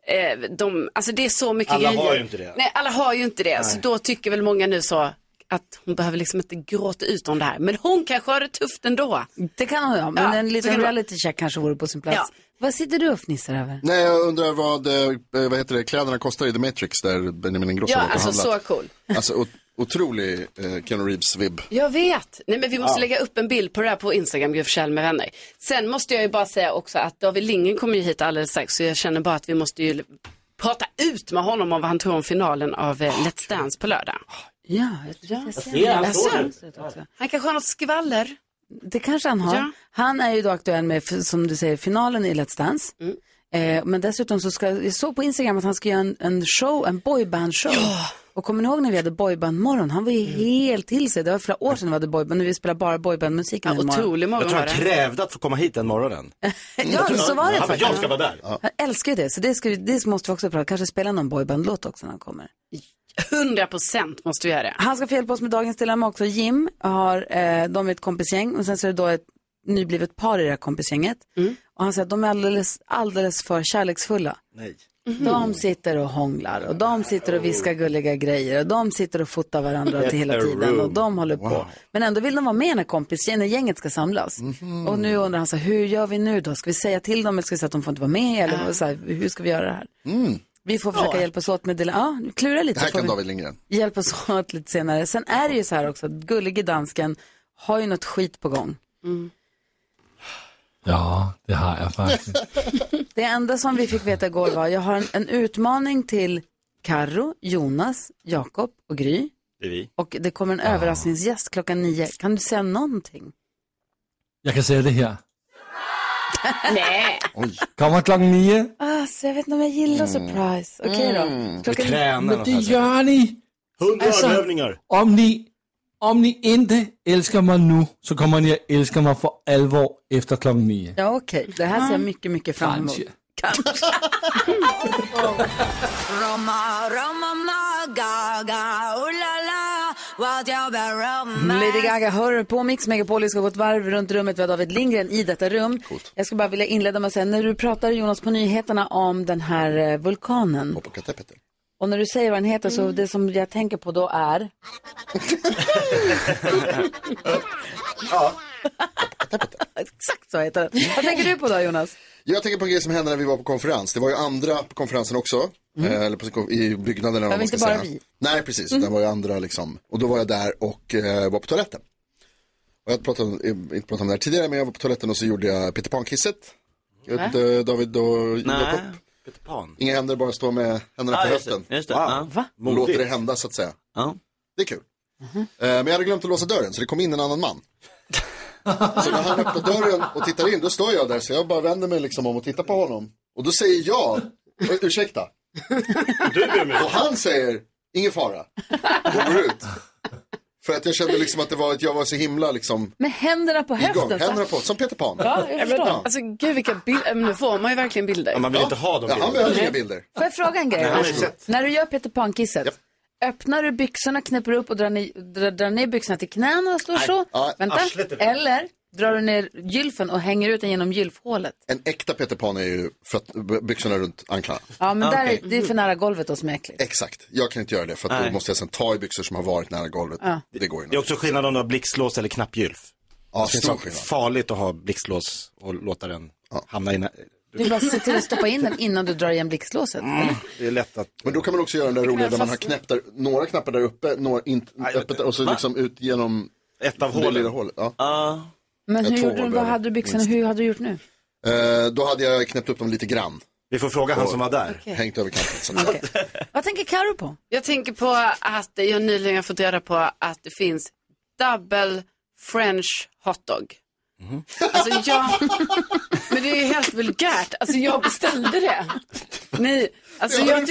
Alltså det är så mycket alla grejer. Har ju inte det. Nej, alla har ju inte det. Nej. Så då tycker väl många nu så att hon behöver liksom inte gråta ut om det här. Men hon kanske har det tufft ändå. Det kan hon, men en liten reality check kanske vore på sin plats. Ja. Vad sitter du och fnissar över? Nej, jag undrar vad heter det, kläderna kostar i The Matrix där Benjamin Ingrosso var på alltså handlat. Så cool. Alltså otrolig Keanu Reeves-vibb. Jag vet. Nej, men vi måste lägga upp en bild på det här på Instagram, Gud Kjell med vänner. Sen måste jag ju bara säga också att David Lindgren kommer ju hit alldeles strax. Så jag känner bara att vi måste ju prata ut med honom om vad han tror om finalen av Let's Dance på lördag. Ja, jag ser. Han kanske har något skvaller. Det kanske han har. Ja. Han är ju då aktuell med, som du säger, finalen i Let's Dance. Men dessutom så jag såg på Instagram att han ska göra en show, en boyband-show. Ja. Och kommer ni ihåg när vi hade boyband-morgon? Han var ju helt till sig. Det var flera år sedan vi hade boyband. Nu vi spelar bara boyband-musik. Otrolig morgon. Jag tror han krävde att få komma hit den morgonen. Ja, så var det faktiskt. Jag ska vara där. Ja. Jag älskar ju det. Så det måste vi också prata. Kanske spela någon boyband-låt också när han kommer. 100% måste vi göra det. Han ska få hjälpa oss med dagens dilemma också. Jim har de är ett kompisgäng och sen så är det då ett nyblivet par i det här kompisgänget. Och han säger att de är alldeles för kärleksfulla. Nej. De sitter och hånglar och de sitter och viskar gulliga grejer och de sitter och fotar varandra till hela tiden och de håller på. Men ändå vill de vara med när gänget ska samlas. Och nu undrar han så här, hur gör vi nu då? Ska vi säga till dem eller ska vi säga att de får inte vara med? Eller så här, hur ska vi göra det här? Vi får försöka hjälpa oss åt med det. Ja, klura lite. Det här kan David Lindgren. Hjälpa oss åt lite senare. Sen är det ju så här också att gullige dansken har ju något skit på gång. Ja, det har jag faktiskt. Det enda som vi fick veta igår var, jag har en utmaning till Karo, Jonas, Jakob och Gry. Det är vi. Och det kommer en överraskningsgäst 9:00. Kan du säga någonting? Jag kan säga det här. Nej. Kommer 9:00. Så jag vet inte om jag gillar surprise. Okej då. Men det gör ni. 100 övningar. Om ni inte älskar mig nu så kommer ni att älska mig för allvar efter 9:00. Ja, okej. Det här ser jag mycket, mycket fram emot. Kanske. Lady Gaga hör på Mix Megapol. Ska gå ett varv runt rummet. Vi har David Lindgren i detta rum. Coolt. Jag ska bara vilja inleda med att säga, när du pratar, Jonas, på nyheterna om den här vulkanen. Popocatépetl. Och när du säger vad den heter så det som jag tänker på då är... Ja. Exakt så heter det. Vad tänker du på då, Jonas? Jag tänker på en grej som hände när vi var på konferens. Det var ju andra på konferensen också. Eller i byggnaden. Det var inte bara vi. Nej, precis. Det var ju andra liksom. Och då var jag där och var på toaletten. Och jag hade inte pratat om det här tidigare, men jag var på toaletten och så gjorde jag Peter Pan-kisset. David och Jakob. Peter Pan. Inga händer, bara stå med händerna på höften. Just det. Va? Låter det hända så att säga. Ja. Det är kul. Men jag hade glömt att låsa dörren så det kom in en annan man. Så när han öppnar dörren och tittar in, då står jag där. Så jag bara vänder mig liksom om och tittar på honom. Och då säger jag, ursäkta. Och han säger, ingen fara. Och går ut. För att jag kände liksom att jag var så himla liksom... Med händerna på höften. Händerna på, som Peter Pan. Ja, jag förstår. Alltså gud, vilka bilder. Nu får man ju verkligen bilder. Ja, man vill inte ha dem bilder. Han behöver inga bilder. Får jag fråga en grej? När du gör Peter Pan-kisset, öppnar du byxorna, knäpper upp och drar ner byxorna till knäna och slår så? Vänta. Eller drar du ner gylfen och hänger ut den genom gylfhålet? En äkta Peter Pan är ju för att byxorna runt anklarna. Ja, men där det är för nära golvet och som är äckligt. Exakt. Jag kan inte göra det för att då måste jag sen ta i byxor som har varit nära golvet. Det går ju. Det är också skillnad om du har blixtlås eller knappgylf. Ja, det är farligt att ha blixtlås och låta den hamna in. Du bara se till att stoppa in den innan du drar igen blixtlåset. Det är lätt att... Men då kan man också göra den där roliga där man har knäppt där, några knappar där uppe, några öppet och så liksom ut genom ett av hålen. Ja. Men vad hade du byxorna? Hur hade du gjort nu? Då hade jag knäppt upp dem lite grann. Vi får fråga han som var där. Hängt över kanten. Vad tänker Karo på? Jag tänker på att jag nyligen har fått reda på att det finns double French hotdog. Alltså men det är ju helt vulgärt. Alltså jag beställde det. Nej, alltså jag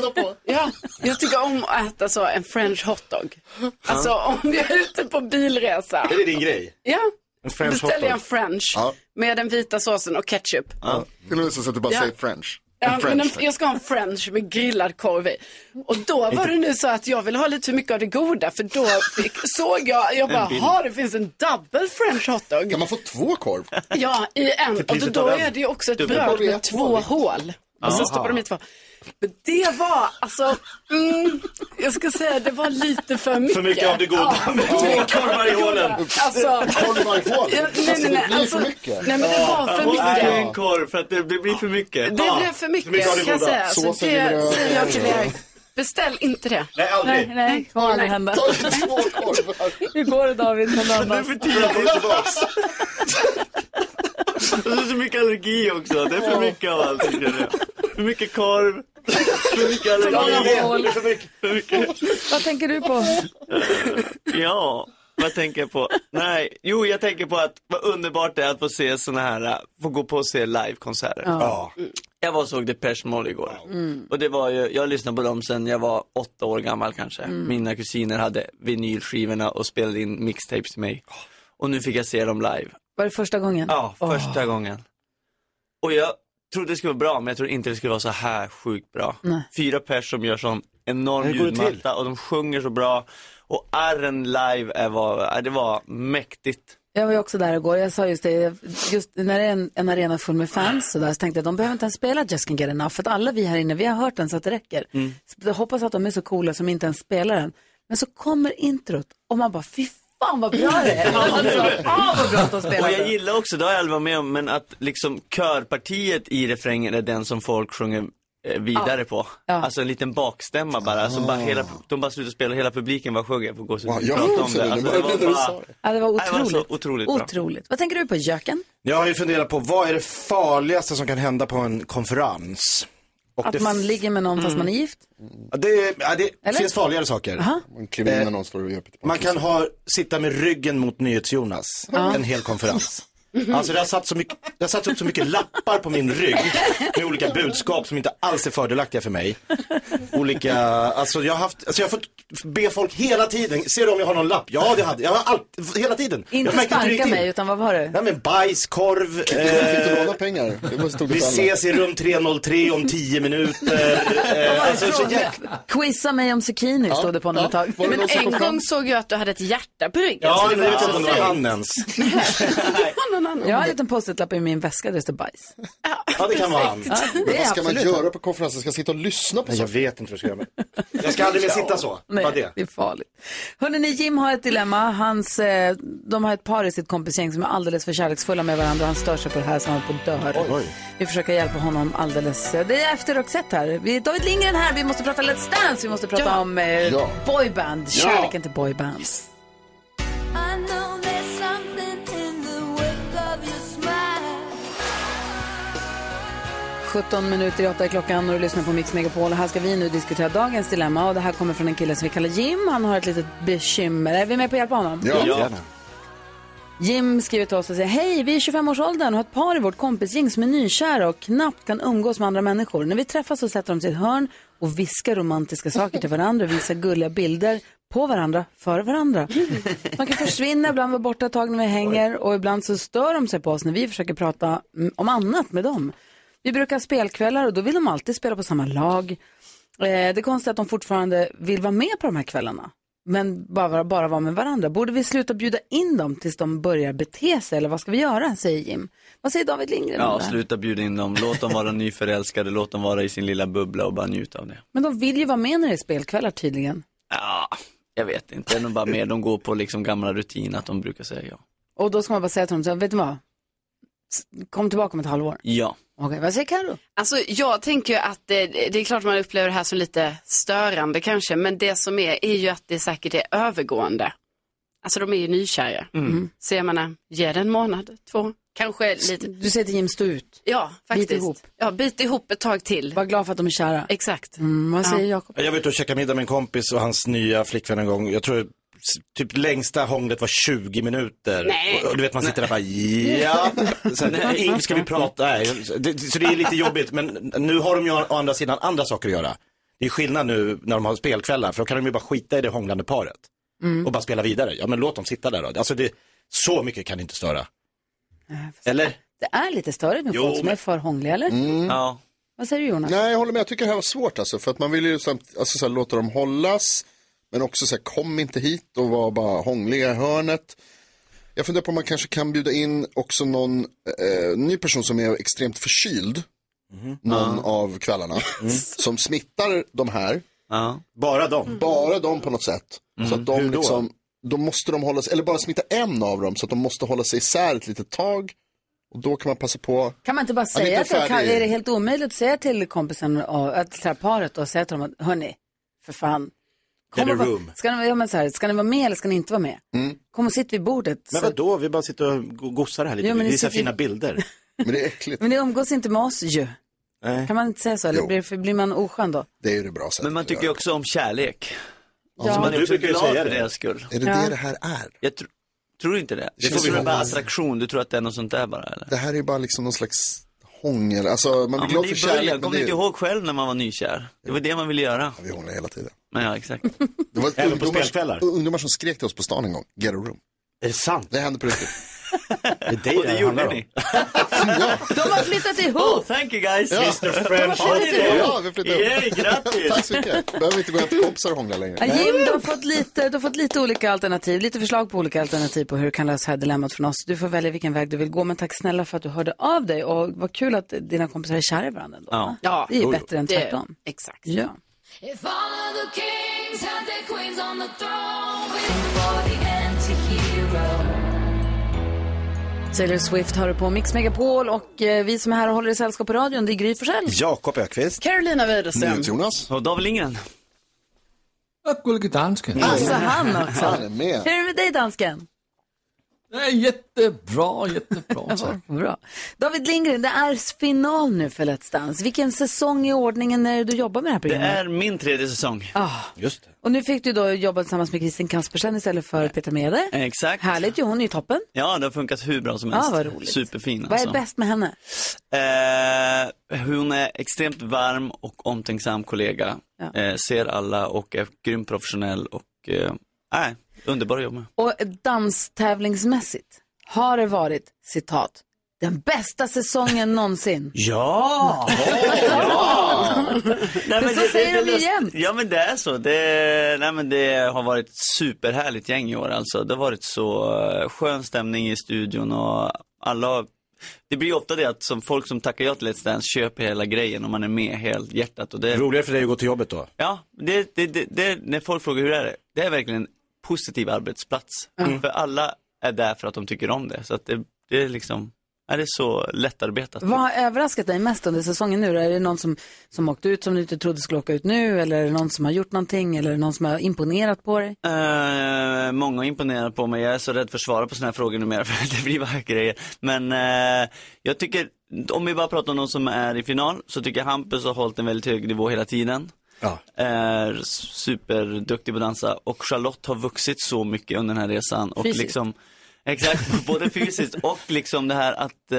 tycker om att äta så en French hotdog. Alltså om jag är ute på bilresa. Är det din grej? Ja. Beställer jag en French med den vita såsen och ketchup. Det är nog så att du bara säger French. Jag ska ha en French med grillad korv i. Och då var det nu så att jag vill ha lite för mycket av det goda. För då såg jag bara, det finns en double French hotdog. Kan man få 2 korv? Ja, i en. Och då är det ju också ett bröd med 2 hål. Och så stoppar de i 2. Men det var, alltså, jag ska säga, det var lite för mycket. För mycket av det goda. 2 korvar i hålen. Alltså, nej, alltså, nej, men det var för mycket. En korv för att det blir för mycket. Det blev för mycket, kan jag säga. Så det säger jag till er. Beställ inte det. Nej, aldrig. Nej, kommer aldrig hända. Ta 2 korvar. Hur går det, David? Det är för tidigt. Det är så mycket allergi också. Det är för mycket av allt. För mycket korv. För mycket allergi. För mycket. Vad tänker du på? Ja, vad tänker jag på? Jag tänker på att vad underbart det är att få se såna här, få gå på och se livekonserter. Jag var och såg Depeche Mode igår. Och det var ju, jag lyssnade på dem sen jag var 8 år gammal kanske. Mina kusiner hade vinylskivorna och spelade in mixtapes till mig. Och nu fick jag se dem live. Var det första gången? Ja, första gången. Och jag trodde det skulle vara bra, men jag tror inte det skulle vara så här sjukt bra. 4 personer som gör sån enorm ljudmatta och de sjunger så bra. Och Arren live det var mäktigt. Jag var ju också där igår. Jag sa just det, just när det är en arena full med fans så tänkte jag att de behöver inte ens spela Just Can't Get Enough. För att alla vi här inne, vi har hört den så att det räcker. Så jag hoppas att de är så coola som inte ens spelar den. Men så kommer introt och man bara, fy fan vad bra det är. Vad bra att de spelar. Och jag gillar också, det har jag aldrig varit med om, men att liksom körpartiet i refrängen är den som folk sjunger vidare på. Alltså en liten bakstämma bara. Alltså de bara slutar spela, hela publiken bara sjunger på gås. Det var otroligt. Vad tänker du på, Jöken? Jag har ju funderat på vad är det farligaste som kan hända på en konferens? Och att man ligger med någon fast man är gift? Det finns farligare saker. Man kliver in när någon står och gör man kan sitta med ryggen mot NyhetsJonas en hel konferens. Alltså det har satt upp så mycket lappar på min rygg med olika budskap som inte alls är fördelaktiga för mig. Olika, jag har fått be folk hela tiden, ser du om jag har någon lapp? Ja, det hade jag hela tiden. Inte sparka mig, utan vad var det? Nej, men bajs, korv. Fick du låna pengar? Vi ses i rum 303 om 10 minuter. Quizza mig om zucchini, stod det på något tag. Men en gång såg jag att du hade ett hjärta på ryggen. Ja, det vet inte om det var hannens. Jag har en liten post-it-lapp i min väska där det står bajs. Ja, det kan vara han. Vad ska man göra på konferensen? Ska jag sitta och lyssna på så? Jag vet inte vad jag ska göra. Jag ska aldrig mer sitta så. Nej, det är farligt. Hörrni, Jim har ett dilemma. De har ett par i sitt kompisgäng som är alldeles för kärleksfulla med varandra. Han stör sig på det här som han på dör. Vi försöker hjälpa honom alldeles. Det är efter Roxette här. Vi är David Lindgren här. Vi måste prata Let's Dance. Vi måste prata om boyband. Kärleken till boybands. 7:17 är klockan och du lyssnar på Mix Megapol. Här ska vi nu diskutera dagens dilemma. Och det här kommer från en kille som vi kallar Jim. Han har ett litet bekymmer. Är vi med på att hjälpa honom? Ja, gärna. Jim skriver till oss och säger: hej, vi är 25-årsåldern och har ett par i vårt kompisgäng som är nykära och knappt kan umgås med andra människor. När vi träffas så sätter de sig i ett hörn och viskar romantiska saker till varandra och visar gulliga bilder på varandra, för varandra. Man kan försvinna, ibland vara borta ett tag när vi hänger och ibland så stör de sig på oss när vi försöker prata om annat med dem. Vi brukar ha spelkvällar och då vill de alltid spela på samma lag. Det konstiga är att de fortfarande vill vara med på de här kvällarna. Men bara vara med varandra. Borde vi sluta bjuda in dem tills de börjar bete sig? Eller vad ska vi göra, säger Jim. Vad säger David Lindgren? Ja, sluta bjuda in dem. Låt dem vara nyförälskade. Låt dem vara i sin lilla bubbla och bara njuta av det. Men de vill ju vara med när det är spelkvällar tydligen. Ja, jag vet inte. Det är nog bara mer. De går på liksom gamla rutiner att de brukar säga ja. Och då ska man bara säga till dem, så, vet du vad? Kom tillbaka om ett halvår. Ja. Okej, vad säger Karo? Alltså jag tänker att det är klart man upplever det här som lite störande kanske. Men det som är ju att det säkert är övergående. Alltså de är ju nykära. Så jag menar, ge det en månad, 2, kanske lite. Du säger till Jim, stå ut. Ja, faktiskt. Bit ihop. Ja, bit ihop ett tag till. Var glad för att de är kära. Exakt. Vad säger Jakob? Jag var ute och käkade middag med en kompis och hans nya flickvän en gång. Jag tror typ längsta hånglet var 20 minuter. Nej. Och du vet, man sitter där bara, ja. Så ska vi prata? Nej. Så det är lite jobbigt. Men nu har de ju å andra sidan andra saker att göra. Det är skillnad nu när de har spelkvällar. För då kan de ju bara skita i det hånglande paret. Och bara spela vidare. Ja, men låt dem sitta där då. Alltså så mycket kan det inte störa. Eller? Det är lite större med folk som är för hångliga, eller? Ja. Vad säger du, Jonas? Nej, jag håller med. Jag tycker det här var svårt alltså. För att man vill ju så här, låta dem hållas. Men också så här, kom inte hit och var bara hångliga i hörnet. Jag funderar på om man kanske kan bjuda in också någon ny person som är extremt förkyld. Någon av kvällarna. Som smittar de här. Bara dem? Bara dem på något sätt. Så att de liksom, då måste de hålla sig, eller bara smitta en av dem. Så att de måste hålla sig isär ett litet tag. Och då kan man passa på. Kan man inte bara säga att är det helt omöjligt att säga till kompisen och till det här paret och säga till dem att hörni, för fan. Ska ni vara med eller ska ni inte vara med? Kom och sitt vid bordet. Men vadå? Vi bara sitter och gossar här lite. Vi visar fina bilder. Men det är äckligt. Men det umgås inte med oss ju. Nej. Kan man inte säga så? Eller blir man oskön då? Det är ju det bra sättet. Men man tycker ju också om kärlek. Ja. Man är Du också brukar ju glad säga för det. deras skull. Är det det här är? Jag tror inte det. Det känns får vi som bara en attraktion. Du tror att det är något sånt där bara, eller? Det här är ju bara liksom någon slags hångel. Alltså man blir glad för kärlek. Kommer inte ihåg själv när man var nykär. Det var det man ville göra. Ja, vi hånglar hela tiden. Men ja, exakt. Det var även på spelkvällar. Ungdomar som skrek till oss på stan en gång. Get a room. Är det sant? Det hände på riktigt. Det gjorde ni. De har flyttat ihop. Oh, thank you guys. Mr. French. Ja, vi flyttade ihop. Yay, grattis. Tack så mycket. Behöver inte gå hem till kompisar och hångla längre. Jim, du har fått lite olika alternativ. Lite förslag på olika alternativ på hur du kan lösa här dilemmat från oss. Du får välja vilken väg du vill gå. Men tack snälla för att du hörde av dig. Och vad kul att dina kompisar är kära i varandra ändå. Ja. Det är bättre än tvärtom. Exakt. Ja. If all of the kings had their queens on the throne, waiting for the anti-hero. Taylor Swift hör på Mix Megapol och vi som är här och håller i sällskap på radion, det är Gry Forssell, Jakob Ökvist, Carolina Widerström, Jonas och David Lindgren. Och Gullige Dansken. Alltså han också. Han är med. Hur är det med dig, dansken? Det är jättebra. Bra. David Lindgren, det är final nu för Let's Dance. Vilken säsong i ordningen när du jobbar med det här programmet? Det är min 3:e säsong. Just det. Och nu fick du då jobba tillsammans med Kristin Kaspersen istället för Peter Mede. Exakt. Härligt ju, hon är ju toppen. Ja, det har funkat hur bra som helst. Vad roligt. Superfin Vad är bäst med henne? Hon är extremt varm och omtänksam kollega. Ser alla och är grym professionell och underbar att jobba med. Och danstävlingsmässigt har det varit, citat, den bästa säsongen någonsin. Ja! Nej, men så säger de igen. Ja, men det är så. Det har varit superhärligt gäng i år. Alltså. Det har varit så skön stämning i studion och alla... Det blir ju ofta det att som folk som tackar ja till Let's Dance köper hela grejen och man är med helt hjärtat. Och det... Roligare för dig att gå till jobbet då? Ja, det, när folk frågar hur är det? Det är verkligen en positiv arbetsplats. För alla är där för att de tycker om det. Så att det är liksom... Är det så lättarbetat? Vad har överraskat dig mest under säsongen nu? Är det någon som åkt ut som du inte trodde skulle åka ut nu? Eller är det någon som har gjort någonting? Eller är det någon som har imponerat på dig? Många har imponerat på mig. Jag är så rädd för att svara på såna här frågor numera för det blir bara grejer. Men jag tycker, om vi bara pratar om någon som är i final, så tycker jag Hampus har hållit en väldigt hög nivå hela tiden. Ja. Är superduktig på att dansa. Och Charlotte har vuxit så mycket under den här resan. Och fysiskt. liksom... Exakt, både fysiskt och liksom det här att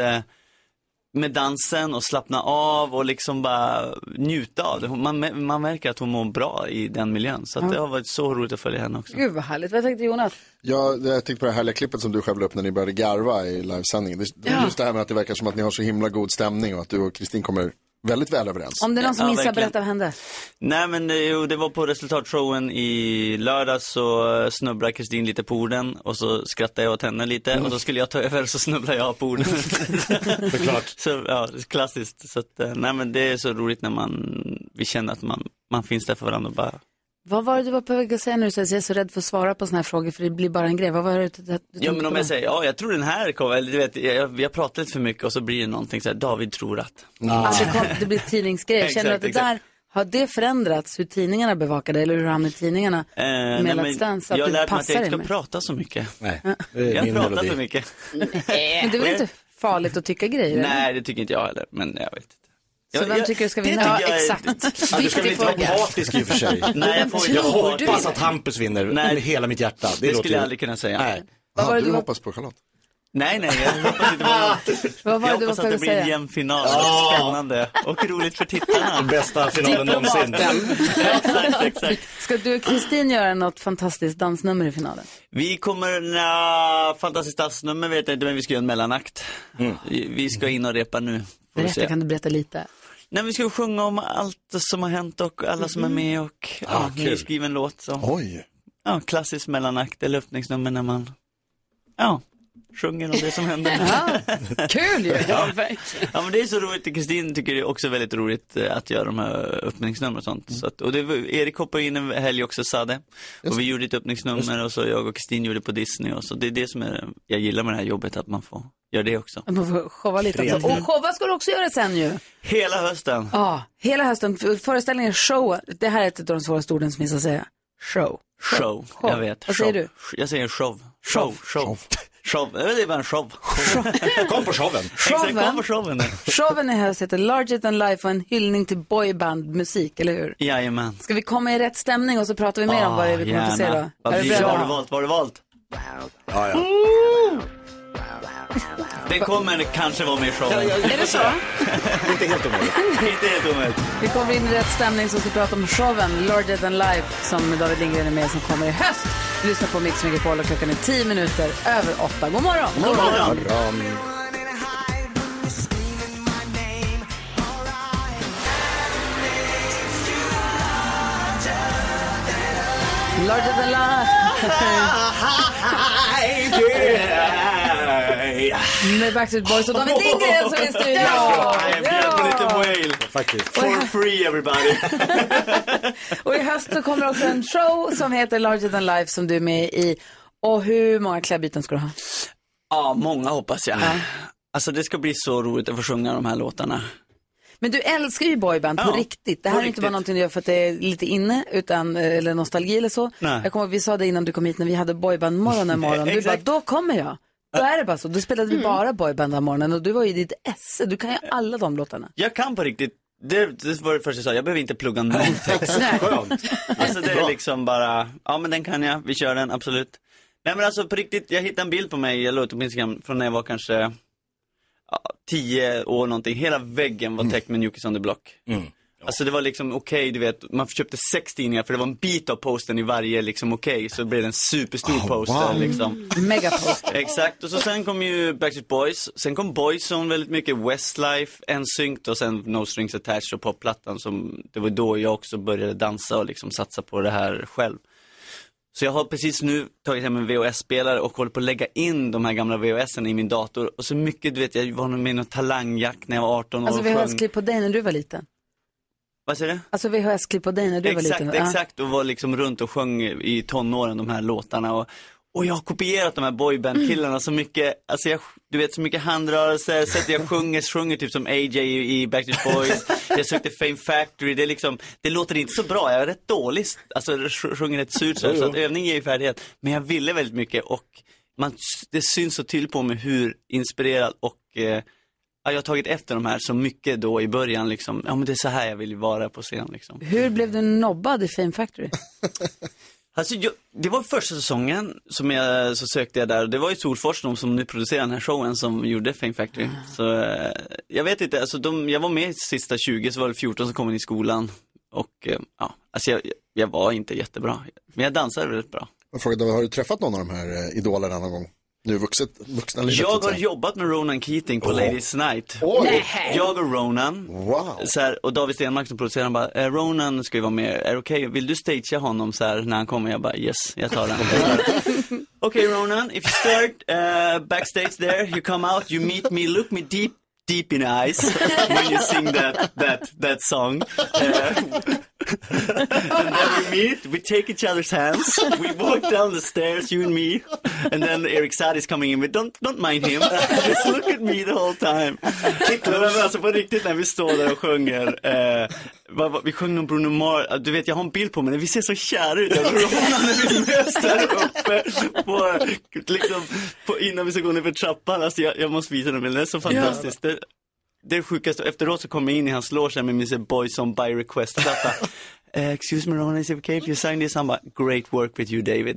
med dansen och slappna av och liksom bara njuta av det. Man märker att hon mår bra i den miljön. Så att det har varit så roligt att följa henne också. Gud vad härligt, vad tänkte Jonas? Ja, jag tänkte på det härliga klippet som du själv upp när ni började garva i livesändningen. Just det här med att det verkar som att ni har så himla god stämning och att du och Kristin kommer väldigt väl överens. Om det är någon som missar, berätta vad hände. Nej, men det var på resultatshowen i lördag, så snubblade Kristin lite på orden och så skrattade jag åt henne lite och så skulle jag ta över, så snubblade jag på orden. Såklart. Så ja, det är klassiskt. Så att, nej, men det är så roligt när vi känner att man finns där för varandra och bara... Vad var det du var på väg att säga nu? Så jag är så rädd för att svara på såna här frågor, för det blir bara en grej. Vad var det du ja, men om jag säger, jag tror den här kommer, eller du vet, jag pratar lite för mycket och så blir det någonting så här, David tror att. Det blir tidningsgrejer. Känner du att det där, har det förändrats hur tidningarna bevakar det, eller hur hamnar tidningarna med Let's Dance? Jag har lärt mig att jag inte ska prata så mycket. Nej, jag pratar för mycket. Men det är väl inte farligt att tycka grejer? Nej, eller? det tycker inte jag heller, men jag vet inte. Så vem tycker du ska vinna? Ja, exakt. Du ska väl inte vara partisk i och för sig. Nej, jag hoppas att Hampus vinner med hela mitt hjärta. Det skulle jag aldrig kunna säga. Nej. Du hoppas på Charlotte? Nej, jag hoppas inte på Vad var jag det hoppas att det blir en jämn final. Spännande och roligt för tittarna. Den bästa finalen någonsin. Exakt. Ska du och Kristin göra något fantastiskt dansnummer i finalen? Vi kommer, fantastiskt dansnummer vet jag inte, men vi ska göra en mellanakt. Vi ska in och repa nu. Kan du berätta lite? Nej, vi ska sjunga om allt som har hänt och alla som är med och vi skriver en låt. Så. Oj. Ja, klassisk mellanakt eller öppningsnummer när man sjunger om det som händer. Kul ju! Ja, men det är så roligt. Kristin tycker det är också väldigt roligt att göra de här öppningsnummer och sånt. Så att, och Erik hoppade in en helg också, Sade. Och vi gjorde ett öppningsnummer och så jag och Kristin gjorde på Disney. Och så det är det som jag gillar med det här jobbet, att man får göra det också. Man får showa lite också. Och showa ska du också göra sen ju. Hela hösten. Ja, hela hösten. Föreställningen show. Det här är ett av de svåraste orden som finns att säga. Show. Jag vet. Vad säger du? Jag säger show. Det är bara en show. Kom på showen. Kom på showen. Showen i höst heter Larger Than Life och en hyllning till boybandmusik, eller hur? Jajamän. Ska vi komma i rätt stämning och så pratar vi mer om vad det är vi kommer få se då? Vad har du valt? Ja. Den kommer kanske vara med i showen. Är det så? Inte helt omöjligt. Vi kommer in i rätt stämning så ska vi prata om showen Larger Than Life som David Lindgren är med, som kommer i höst. Vi lyssnar på Mix Megapol och klockan är 10 minuter över 8. God morgon! God morgon! Larger Than Life. Med Backstreet Boys och David Lindgren som är i studion. Jag bjöd på lite whale. Faktiskt. For free everybody. Och i höst så kommer också en show som heter Larger Than Life som du är med i. Och hur många klädbyten ska du ha? Ja, många hoppas jag. Alltså det ska bli så roligt att få sjunga de här låtarna. Men du älskar ju boyband på riktigt. Det här är inte bara någonting du gör för att det är lite inne, utan, eller nostalgi eller så. Nej. Jag kommer, vi sa det innan du kom hit när vi hade boyband-morgon en morgon. Du bara, då kommer jag. Då är det bara så. Då spelade vi bara boyband den morgonen och du var ju ditt esse. Du kan ju alla de låtarna. Jag kan på riktigt. Det var det första jag sa. Jag behöver inte plugga någon text. Alltså det är liksom bara, ja men den kan jag. Vi kör den, absolut. Nej men alltså på riktigt, jag hittade en bild på mig, jag låter på Instagram från när jag var kanske 10 år någonting. Hela väggen var täckt med New Kids on the Block. Alltså det var liksom okej, du vet, man köpte 6 tidningar för det var en bit av posten i varje liksom så blev det en superstor poster liksom. Megaposter. Exakt, och så sen kom ju Backstreet Boys, sen kom Boyzone väldigt mycket, Westlife, NSYNC och sen No Strings Attached och popplattan som, det var då jag också började dansa och liksom satsa på det här själv. Så jag har precis nu tagit hem en VHS-spelare och håller på att lägga in de här gamla VHS-en i min dator. Och så mycket, du vet, jag var med någon talangjakt när jag var 18 år. Alltså VHS-klipp på dig när du var liten? Vad säger du? Alltså VHS-klipp på dig när du var liten? Exakt, och var liksom runt och sjöng i tonåren de här låtarna. Och jag har kopierat de här boyband-killarna så mycket, alltså du vet så mycket handrörelser, sättet jag sjunger typ som AJ i Backstreet Boys. Jag sökte Fame Factory, det är liksom, det låter inte så bra, jag är rätt dålig, alltså sjunger rätt surt så att övning ger ju färdighet. Men jag ville väldigt mycket och det syns så till på mig hur inspirerad och jag har tagit efter de här så mycket då i början liksom, ja men det är så här jag vill vara på scen liksom. Hur blev du nobbad i Fame Factory? Alltså, det var första säsongen som så sökte jag där. Det var ju Solfors, de som nu producerar den här showen som gjorde Fame Factory. Så jag vet inte, alltså jag var med i sista 20, så var det 14 som kom in i skolan. Och alltså jag var inte jättebra. Men jag dansade väldigt bra. Jag frågade, har du träffat någon av de här idolerna någon gång? Nu vuxna livet. Jag har jobbat med Ronan Keating på Ladies Night. Jag och Ronan. Så här, och David Stenmark som producerar, han bara, Ronan ska ju vara med. Är det okej? Vill du stagea honom så här när han kommer? Jag bara, yes, jag tar den. Okej, Ronan, if you start backstage there, you come out, you meet me, look me deep in the eyes when you sing that song. And then we meet, we take each other's hands, we walk down the stairs, you and me, and then Eric Saade is coming in, but don't mind him, just look at me the whole time. Alltså på riktigt när vi står där och sjunger, vi sjunger om Bruno Mars, du vet jag har en bild på mig, vi ser så kära ut, jag tror när vi möts där uppe innan vi ska gå ner för trappan, alltså jag måste visa den, men det är så fantastiskt. Det är sjukaste. Efteråt så kommer jag in i hans loge med min Boyzone by request. Excuse me, Ronan, is it okay if you sign this? Han bara, great work with you, David.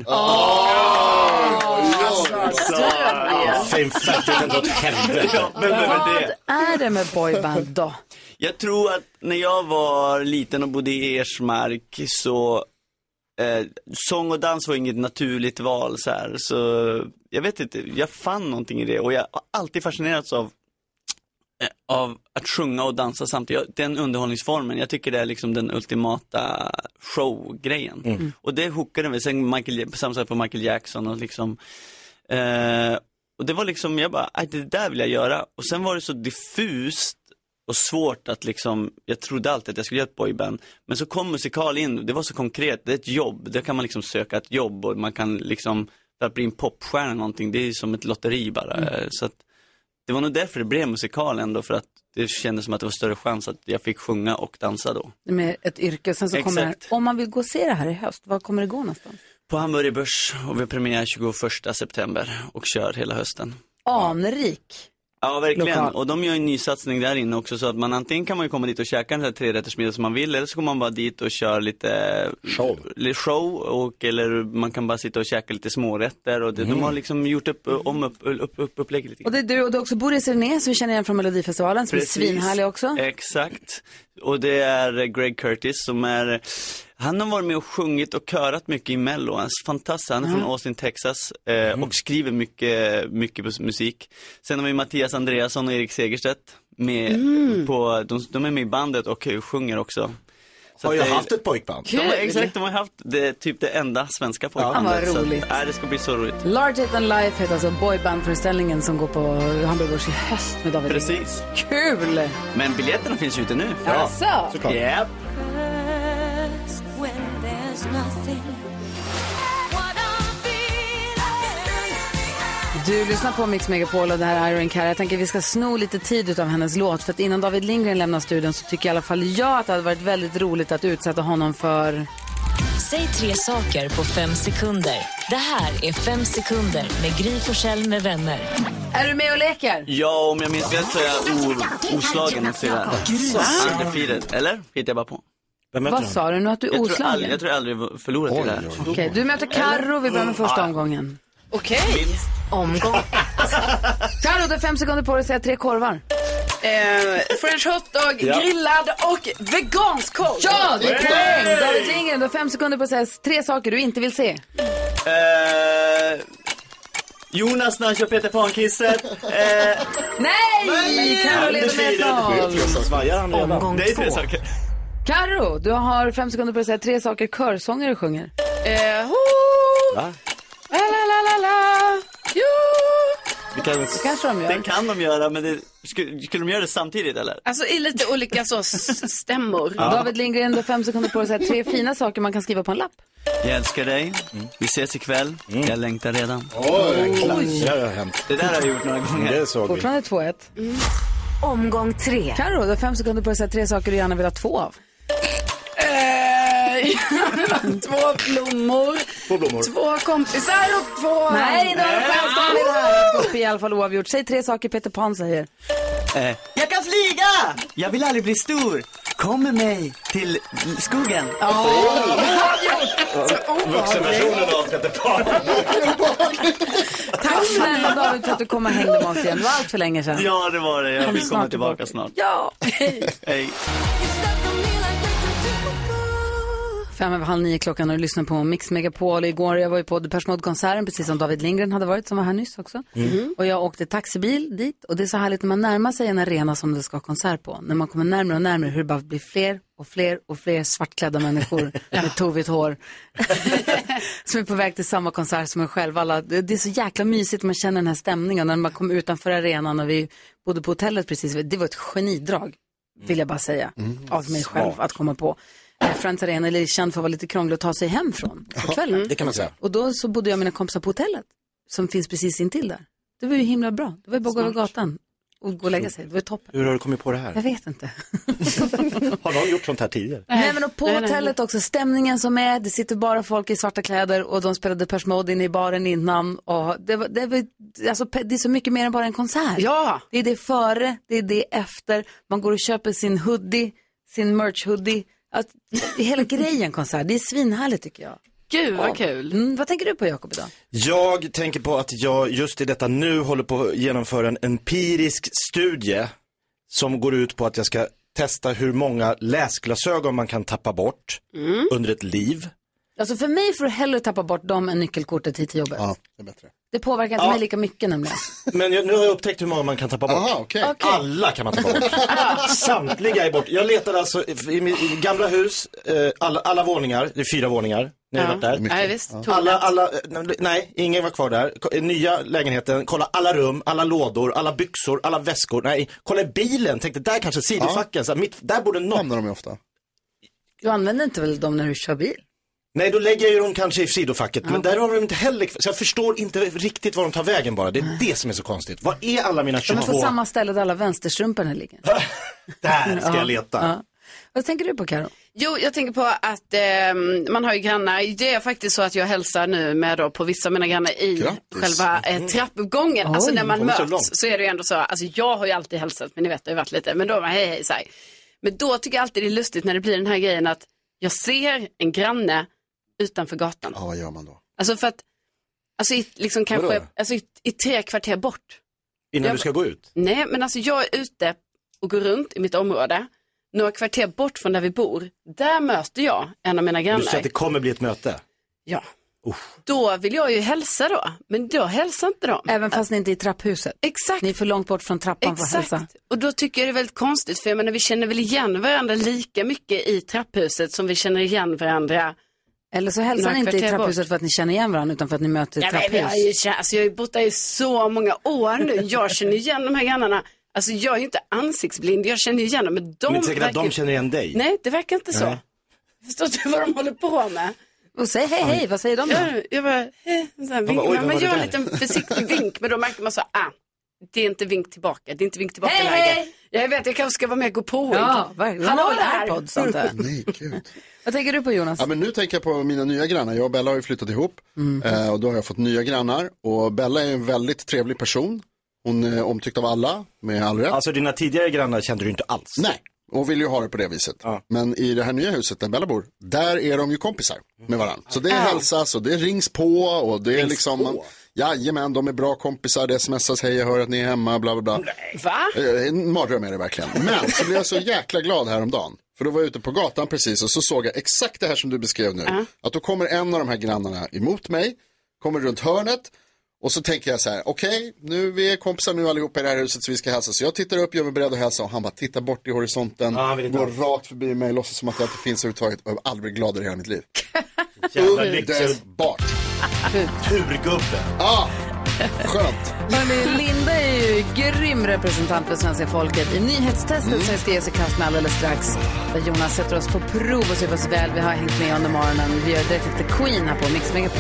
Fame Factory kan gå åt helvete. Vad är det med boyband då? Jag tror att när jag var liten och bodde i Ersmark så sång och dans var inget naturligt val så här. Så jag vet inte, jag fann någonting i det och jag har alltid fascinerats av att sjunga och dansa samtidigt. Den underhållningsformen, jag tycker det är liksom den ultimata showgrejen. Och det hookade mig. Sen samma sak på Michael Jackson och liksom och det var liksom, jag bara, det där vill jag göra. Och sen var det så diffust och svårt att liksom, jag trodde alltid att jag skulle göra ett boyband. Men så kom musikal in, det var så konkret, det är ett jobb. Där kan man liksom söka ett jobb och man kan liksom, för att bli en popstjärna eller någonting, det är som ett lotteri bara. Så att det var nog därför det blev musikal ändå, för att det kändes som att det var större chans att jag fick sjunga och dansa då. Med ett yrke, sen så kommer det, om man vill gå och se det här i höst, var kommer det gå någonstans? På Hamburger Börs, och vi premiär 21 september och kör hela hösten. Anrik. Ja, verkligen. Lokal. Och de gör en ny satsning där inne också, så att man antingen kan man ju komma dit och käka den här 3-rättersmiddag som man vill, eller så kommer man bara dit och kör lite show eller man kan bara sitta och käka lite smårätter och de har liksom gjort upplägg lite. Och det är du, och du också bor i Serené, som vi känner igen från Melodifestivalen, som är svinhärlig också. Exakt. Och det är Greg Curtis som är, han har varit med och sjungit och körat mycket i Mello. Han är fantastisk, han är från Austin, Texas och skriver mycket musik. Sen har vi Mattias Andreasson och Erik Segerstedt med de är med i bandet och sjunger också. Så har jag haft ett pojkband? De har haft typ det enda svenska pojkbandet. Vad roligt. Det ska bli så roligt. Larger Than Life heter alltså boybandföreställningen som går på Hamburger Börs i höst med David. Precis. Kul! Men biljetterna finns ute nu. Alltså. Såklart. Yep. Du lyssnar på Mix Megapol och det här är Irene Cara. Jag tänker att vi ska sno lite tid utav hennes låt. För att innan David Lindgren lämnar studion så tycker i alla fall jag att det hade varit väldigt roligt att utsätta honom för... Säg 3 saker på 5 sekunder. Det här är 5 sekunder med Gry Forssell med vänner. Är du med och leker? Ja, om jag minns rätt så är jag oslagen och sådär. Undefeated, eller? Hittar jag bara på. Vad sa du nu att du är oslagen? Jag tror jag aldrig förlorat i det här. Okej, du möter Karo, vi börjar med första omgången. Okej. Omgång. Karo, du har 5 sekunder på dig att säga 3 korvar. French hotdog, grillad och vegansk korv. Ja, det är poäng. David Lindgren, du har 5 sekunder på att säga 3 saker du inte vill se. Jonas när han kör Peter Pan-kisset. Nej! Karo leder med 0. Omgång 2. Det är 3 saker. Karo, du har 5 sekunder på att säga 3 saker körsångare sjunger. Va? La la la la. Jo. Det kan de göra, men det, skulle de göra det samtidigt eller? Alltså i lite olika så stämmor. Ja. David Lindgren, du har 5 sekunder på att säga 3 fina saker man kan skriva på en lapp. Jag älskar dig. Vi ses ikväll. Jag längtar redan. Det har hänt. Det där har jag gjort några gånger. Det såg fortfarande 2-1. Omgång 3. Karo, du har 5 sekunder på att säga 3 saker du gärna vill ha 2 av. 2 blommor. 2 kompisar och 2... Nej, då har du chans det här. Uppe i alla fall oavgjort. Säg 3 saker Peter Pan säger. Jag kan flyga! Jag vill aldrig bli stor. Kom med mig till skogen. Vuxenversionen av Peter Pan. Tack snälla David för att du kom och hängde med oss igen. Det var allt för länge sedan. Ja, det var det. Jag vill komma tillbaka snart. Ja. Hej. 8:05 klockan och du lyssnar på Mix Megapol. Igår jag var ju på Depeche Mode-konserten precis som David Lindgren hade varit som var här nyss också. Och jag åkte taxibil dit och det är så härligt när man närmar sig en arena som det ska ha konsert på. När man kommer närmare och närmare hur det bara blir fler och fler och fler svartklädda människor med tovigt hår som är på väg till samma konsert som en själv. Alla, det är så jäkla mysigt, man känner den här stämningen när man kommer utanför arenan och vi bodde på hotellet precis. Det var ett genidrag vill jag bara säga av mig själv att komma på. Friends Arena är känd för att vara lite krånglig att ta sig hem från på kvällen. Det kan man säga. Och då så bodde jag med mina kompisar på hotellet som finns precis intill där. Det var ju himla bra. Det var ju bara att gå över gatan och gå och lägga sig. Det var toppen. Hur har du kommit på det här? Jag vet inte. Har någon gjort sånt här tidigare? Nej, men och på hotellet också, stämningen som är, det sitter bara folk i svarta kläder och de spelade Depeche Mode inne i baren innan och det är så mycket mer än bara en konsert. Ja. Det är det före, det är det efter. Man går och köper sin hoodie, sin merch hoodie. Hela grejen konsert, det är svinhärligt tycker jag. Gud vad kul. Vad tänker du på Jakob idag? Jag tänker på att jag just i detta nu håller på att genomföra en empirisk studie som går ut på att jag ska testa hur många läsglasögon man kan tappa bort under ett liv. Alltså för mig får du hellre tappa bort dem än nyckelkortet hit till jobbet. Ja, det är bättre. Det påverkar inte mig lika mycket nämligen. Men nu har jag upptäckt hur många man kan tappa bort. Aha, okay. Alla kan man tappa bort. Samtliga är bort. Jag letade alltså i mitt gamla hus, alla våningar, det är 4 våningar. Ni har varit där. Nej, visst. Nej, ingen var kvar där. Nya lägenheten, kolla alla rum, alla lådor, alla byxor, alla väskor. Nej, kolla i bilen, tänkte där kanske sidofacken. Så där borde något. Hamnar de ju ofta. Du använder inte väl dem när du kör bil? Nej, då lägger jag ju dem kanske i sidofacket. Men där har de inte heller. Så jag förstår inte riktigt var de tar vägen bara. Det är det som är så konstigt. Vad är alla mina 22? De är på samma ställe där alla vänsterstrumporna ligger. Där ska jag leta. Ja. Vad tänker du på, Karo? Jo, jag tänker på att man har ju grannar. Det är faktiskt så att jag hälsar nu med då på vissa av mina grannar i själva trappuppgången. Alltså när man möts så är det ju ändå så. Alltså jag har ju alltid hälsat, men ni vet det har varit lite. Men då var hej så här. Men då tycker jag alltid det är lustigt när det blir den här grejen att jag ser en granne utanför gatan. Ja, vad gör man då? Alltså för att, liksom kanske, i 3 kvarter bort. Innan du ska gå ut? Nej, men alltså jag är ute och går runt i mitt område. Några kvarter bort från där vi bor. Där möter jag en av mina grannar. Du säger att det kommer bli ett möte? Ja. Då vill jag ju hälsa då. Men då hälsar inte de. Även fast ni inte är i trapphuset? Exakt. Ni är för långt bort från trappan för att hälsa. Och då tycker jag det är väldigt konstigt. För jag menar, vi känner väl igen varandra lika mycket i trapphuset som vi känner igen varandra. Eller så hälsar ni inte i trapphuset för att ni känner igen varandra utan för att ni möter trapphus. Jag har ju bott där i så många år nu. Jag känner igen de här grannarna. Alltså jag är ju inte ansiktsblind. Jag känner igen dem. Men det är inte säkert att de känner igen dig. Nej, det verkar inte så. Jag förstår inte vad de håller på med. Och säg hej, vad säger de då? Jag bara, man gör en liten försiktig vink, men då märker man så, det är inte vink tillbaka. Det är inte vink tillbaka läge. Jag vet, jag kanske ska vara med och gå på. Ja, verkligen. Hallå där! Sånt där. Nej, gud. Vad tänker du på, Jonas? Ja, men nu tänker jag på mina nya grannar. Jag och Bella har ju flyttat ihop. Och då har jag fått nya grannar. Och Bella är en väldigt trevlig person. Hon är omtyckt av alla, med all rätt. Alltså dina tidigare grannar kände du inte alls? Nej, och vill ju ha det på det viset. Men i det här nya huset där Bella bor, där är de ju kompisar med varandra. Så det hälsas och det rings på och det är liksom... Jajamän, de är bra kompisar, det smsas, hej jag hör att ni är hemma, bla bla bla. Va? En mardröm är det verkligen. Men så blev jag så jäkla glad häromdagen. För då var jag ute på gatan precis och så såg jag exakt det här som du beskrev nu. Att då kommer en av de här grannarna emot mig, kommer runt hörnet. Och så tänker jag så här, okej, nu vi är kompisar nu allihopa i det här huset så vi ska hälsa. Så jag tittar upp, gör mig beredd att hälsa och han bara tittar bort i horisonten. Går rakt förbi mig, låtsas som att jag inte finns överhuvudtaget. Och jag är aldrig gladare i hela mitt liv. Underbart. Turgubbe. Skönt. Hörrni, Linda är ju grym representant för svenska folket i nyhetstestet som jag ska ge sig kast med alldeles strax. Där Jonas sätter oss på prov och ser oss väl vi har hängt med under morgonen. Vi gör direkt efter Queen här på Mix Megapol.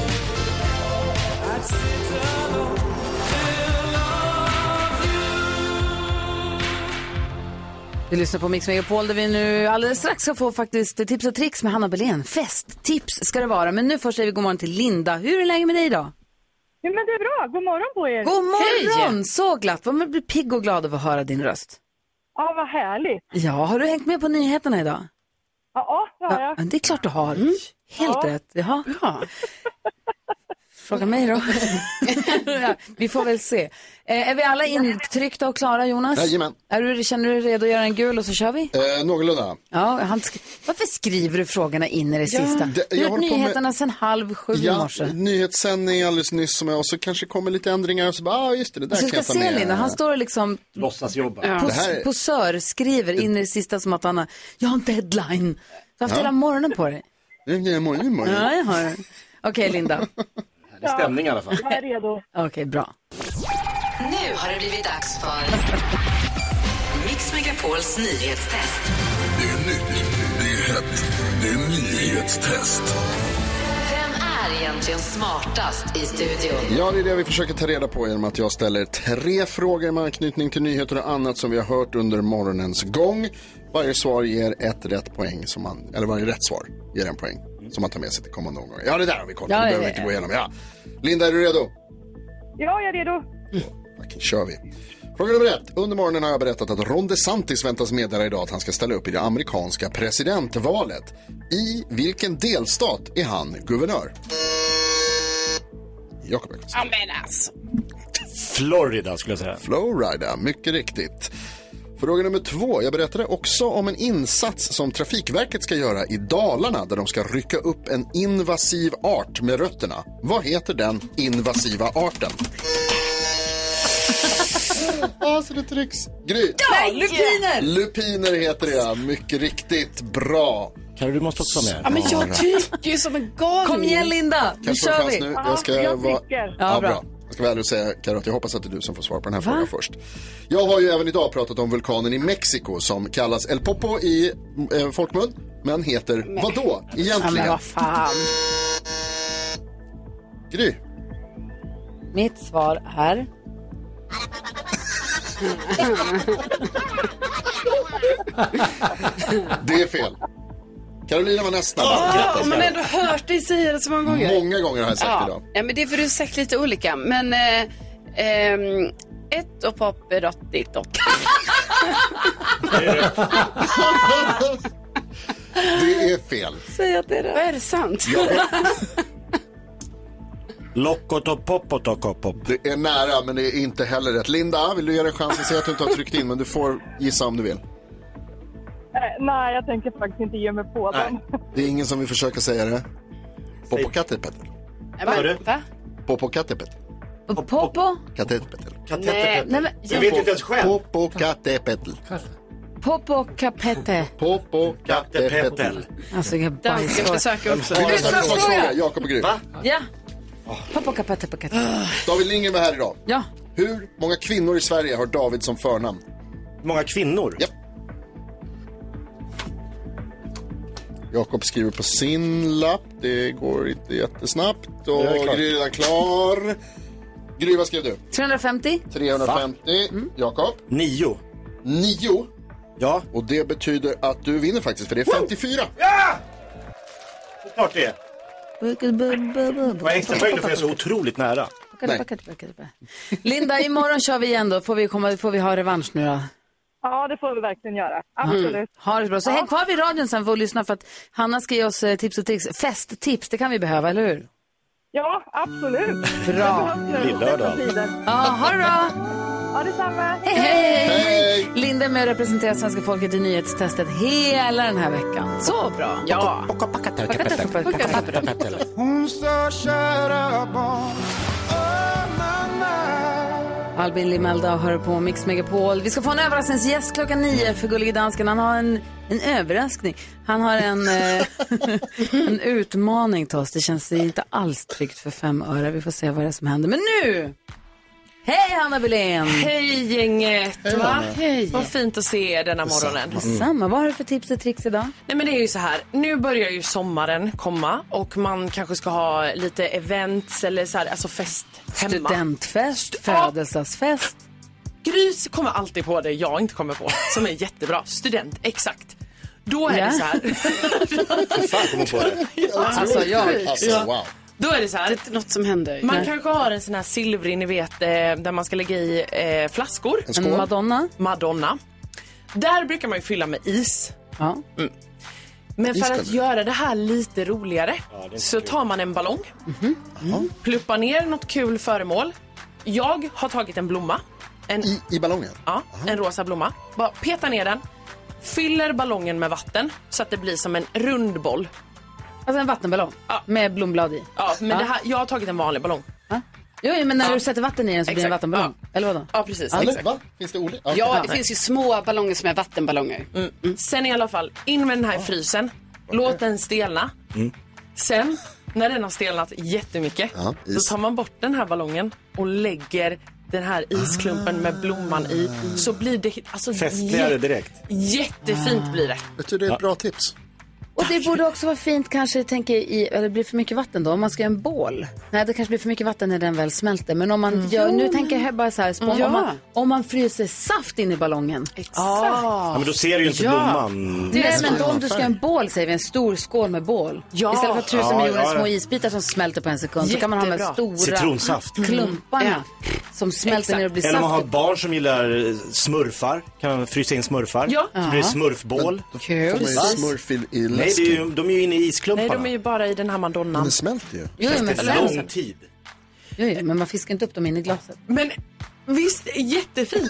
Vi lyssnar på Mix Megapol där vi nu alldeles strax ska få faktiskt tips och tricks med Hanna Belén. Festtips ska det vara. Men nu först säger vi god morgon till Linda. Hur är läget med dig idag? Ja, men det är bra. God morgon på er. God morgon! Hej. Så glatt. Vad man blir pigg och glad av att höra din röst. Ja, vad härligt. Ja, har du hängt med på nyheterna idag? Ja, det har jag. Ja, det är klart du har. Helt rätt. Jaha. Bra. Fråga mig då. Ja, vi får väl se. Är vi alla intryckta och klara, Jonas? Jajamän. Känner du redo att göra en gul och så kör vi? Någorlunda. Ja, varför skriver du frågorna in i det sista? Du har gjort nyheterna sedan 6:30 i morse. Nyhetssändning alldeles nyss som jag, och så kanske kommer lite ändringar och så bara, just det där kan jag ta med. Så ska se Linda, han står liksom låtsasjobba. Posör skriver in i det sista som att han jag har en deadline. Du har haft hela morgonen på dig. Morgon. Ja, jag har. Okej, Linda. Det är stämning i alla fall. Jag är redo. Okej, bra. Nu har det blivit dags för Mix Megapols nyhetstest. Det är nytt, det är hett, det är nyhetstest. Vem är egentligen smartast i studion? Ja, det är det vi försöker ta reda på genom att jag ställer 3 frågor med anknytning till nyheter och annat som vi har hört under morgonens gång. Varje svar ger ett rätt poäng, eller varje rätt svar ger en poäng som man tar med sig till kommande omgång. Ja, det där har vi kollat. Det behöver vi inte gå igenom. Ja. Linda, är du redo? Ja, jag är redo. Okej, kör vi. Fråga nummer 1. Under morgonen har jag berättat att Ron DeSantis väntas meddela idag att han ska ställa upp i det amerikanska presidentvalet. I vilken delstat är han guvernör? Jakob Ekqvist. Ja, men alltså. Florida skulle jag säga. Florida, mycket riktigt. Fråga nummer 2. Jag berättade också om en insats som Trafikverket ska göra i Dalarna där de ska rycka upp en invasiv art med rötterna. Vad heter den invasiva arten? Så det trycks. Gry. Ja, lupiner! Lupiner heter det, mycket riktigt bra. Du måste också med. Ja, men jag tycker ju som en galning. Kom igen, Linda, nu kör vi. Nu? Jag tycker. Ja, bra. Jag ska väl ärligt säga, Karo, att jag hoppas att det är du som får svar på den här frågan först. Jag har ju även idag pratat om vulkanen i Mexiko som kallas El Popo i folkmun, men heter vadå egentligen? Ja, men vad fan. Gry. Mitt svar är... Det är fel. Carolina var nästan. Om man ändå hört dig säga det så många gånger. Många gånger har jag sagt idag. Ja, men det är för du har sagt lite olika. Men ett och popperottigt. Det är fel. Säg att det är det. Vad är det sant? Ja. Lockot och poppot och pop. Det är nära, men det är inte heller rätt. Linda, vill du ge en chans att säga att du inte har tryckt in, men du får gissa om du vill. Nej, jag tänker faktiskt inte ge mig på den. Det är ingen som vill försöka säga det. Popokattepetel. Va? Popokattepetel. Popo? Kattepetel. Nej, men jag vet inte ens själv. Popokattepetel. Popokapete. Popokattepetel. Alltså jag danska försöker också. Vi lyssnar på fråga, Jakob och Gry. Va? Ja. Popokapete. David Lindgren var här idag. Ja. Hur många kvinnor i Sverige har David som förnamn? Många kvinnor? Ja. Jakob skriver på sin lapp. det går inte jättesnabbt. Och Gry är redan klar. Gry, vad skrev du? 350. 350. Jakob? 9. 9? Ja. Och det betyder att du vinner faktiskt, för det är 54. Ja! Det är klart det är. Vad är extra poäng, för jag är så otroligt nära. Linda, imorgon kör vi igen då. Får vi ha revansch nu då? Ja, det får vi verkligen göra. Absolut. Ha det bra. Så häng kvar vid radion sen för att lyssna, för att Hanna ska ge oss tips och tricks. Festtips, det kan vi behöva, eller hur? Ja, absolut. Bra. Lillördag. Ja, ha det bra. Ja, detsamma. Hej! Linda är med och representerar svenska folket i nyhetstestet hela den här veckan. Så bra. Ja. Albin Limelda hör på Mix Megapol. Vi ska få en överraskningsgäst 9:00 för Gullige Dansken. Han har en överraskning. Han har en utmaning till oss. Det känns inte alls tryggt för 5 öre. Vi får se vad det är som händer. Men nu! Hej Hanna Bylén! Hej gänget! Hej. Vad fint att se er denna morgonen. Samma. Vad har du för tips och tricks idag? Nej, men det är ju så här. Nu börjar ju sommaren komma och man kanske ska ha lite events eller så här, alltså fest hemma. Studentfest, födelsedagsfest. Grys kommer alltid på det jag inte kommer på, som är jättebra. Student, exakt. Då är det så här. Hur fan kommer på det? Alltså, wow. Då är det så här. Det är något som händer. Man kanske har en sån här silvrig, ni vet, där man ska lägga i flaskor. En Madonna. Där brukar man ju fylla med is. Ja. Men för att göra det här lite roligare så tar man en ballong. Pluppar ner något kul föremål. Jag har tagit en blomma. I ballongen? Ja, en rosa blomma. Bara peta ner den. Fyller ballongen med vatten så att det blir som en rund boll. Alltså en vattenballong med blomblad i. Ja, men det här, jag har tagit en vanlig ballong. Jo, men när du sätter vatten i den så blir det en vattenballong. Eller vadå? Ja, precis. Va? Finns det olika? Ja, det finns ju små ballonger som är vattenballonger. Sen i alla fall, in med den här i frysen. Låt den stelna. Sen, när den har stelnat jättemycket, då tar man bort den här ballongen och lägger den här isklumpen med blomman i. Så blir det alltså festligare direkt. Jättefint blir det. Vet du, det är ett bra tips. Och det borde också vara fint kanske, tänker eller det blir för mycket vatten då, om man ska göra en bål. Nej, det kanske blir för mycket vatten när den väl smälter. Men om man gör, nu tänker jag bara så här, om man fryser saft in i ballongen. Exakt. Ja, men då ser du ju inte blomman. Nej, men då om du ska göra en bål, säger vi, en stor skål med bål. Istället för 1000 miljoner små isbitar som smälter på en sekund, så kan man ha med stora citronsaft. Klumparna som smälter ner och blir saft. Eller man har barn som gillar smurfar. Kan man frysa in smurfar? Ja. Så blir det smurfbål. Kul. Smurf i Nej, de är ju inne i isklumparna. Nej, de är ju bara i den här Madonnan. Men det smälter ju. Jo, men lång tid. Jo, men man fiskar inte upp dem in i glaset. Men visst, jättefint.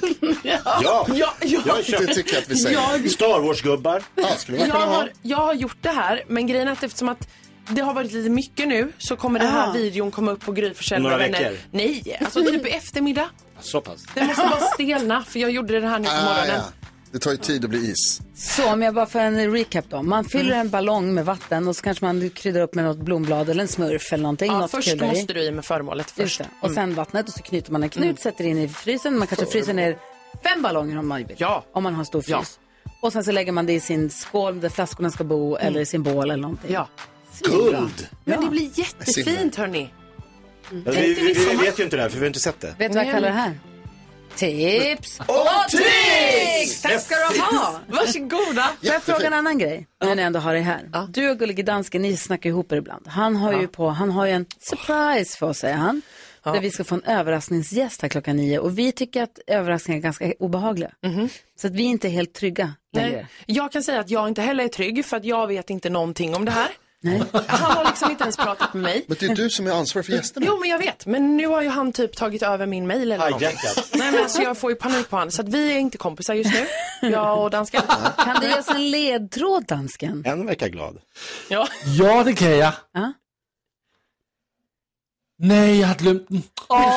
Det tycker jag att vi säger. Star Wars-gubbar. Jag har gjort det här, men grejen är att eftersom att det har varit lite mycket nu, så kommer den här videon komma upp på Gry Forssell med vänner. Veckor? Nej, alltså typ i eftermiddag. Så pass. Det måste vara stelna, för jag gjorde det här nu på morgonen. Det tar ju tid att bli is. Så om jag bara får en recap då. Man fyller en ballong med vatten och så kanske man kryddar upp med något blomblad eller en smurf eller någonting. Ja, något först måste du i med föremålet först. Och sen vattnet, och så knyter man en knut, sätter in i frysen. Man kanske fryser ner 5 ballonger om man vill. Ja. Om man har stor frys. Och sen så lägger man det i sin skål där flaskorna ska bo eller i sin bål eller någonting. Ja. Guld! Men det blir jättefint, hörni. Vi vet ju inte det här, för vi har inte sett det. Vet du vad jag kallar det här? Tips och tricks! Tack ska du ha! Varsågoda! Får jag fråga en annan grej? När ni ändå har det här. Du och Gullige Dansken, ni snackar ihop er ibland. Han har ju en surprise för oss, säger han. Där vi ska få en överraskningsgäst här 9:00. Och vi tycker att överraskningar är ganska obehagliga. Så att vi inte är helt trygga längre. Nej. Jag kan säga att jag inte heller är trygg, för att jag vet inte någonting om det här. Nej. Han har liksom inte ens pratat med mig. Men det är du som är ansvarig för gästerna. Jo, men jag vet. Men nu har ju han typ tagit över min mejl eller något. Nej, men alltså jag får ju panik på han. Så att vi är inte kompisar just nu. Jag och dansken. Kan du ge oss en ledtråd, dansken? En vecka glad. Ja, det kan jag. Nej, jag har glömt den.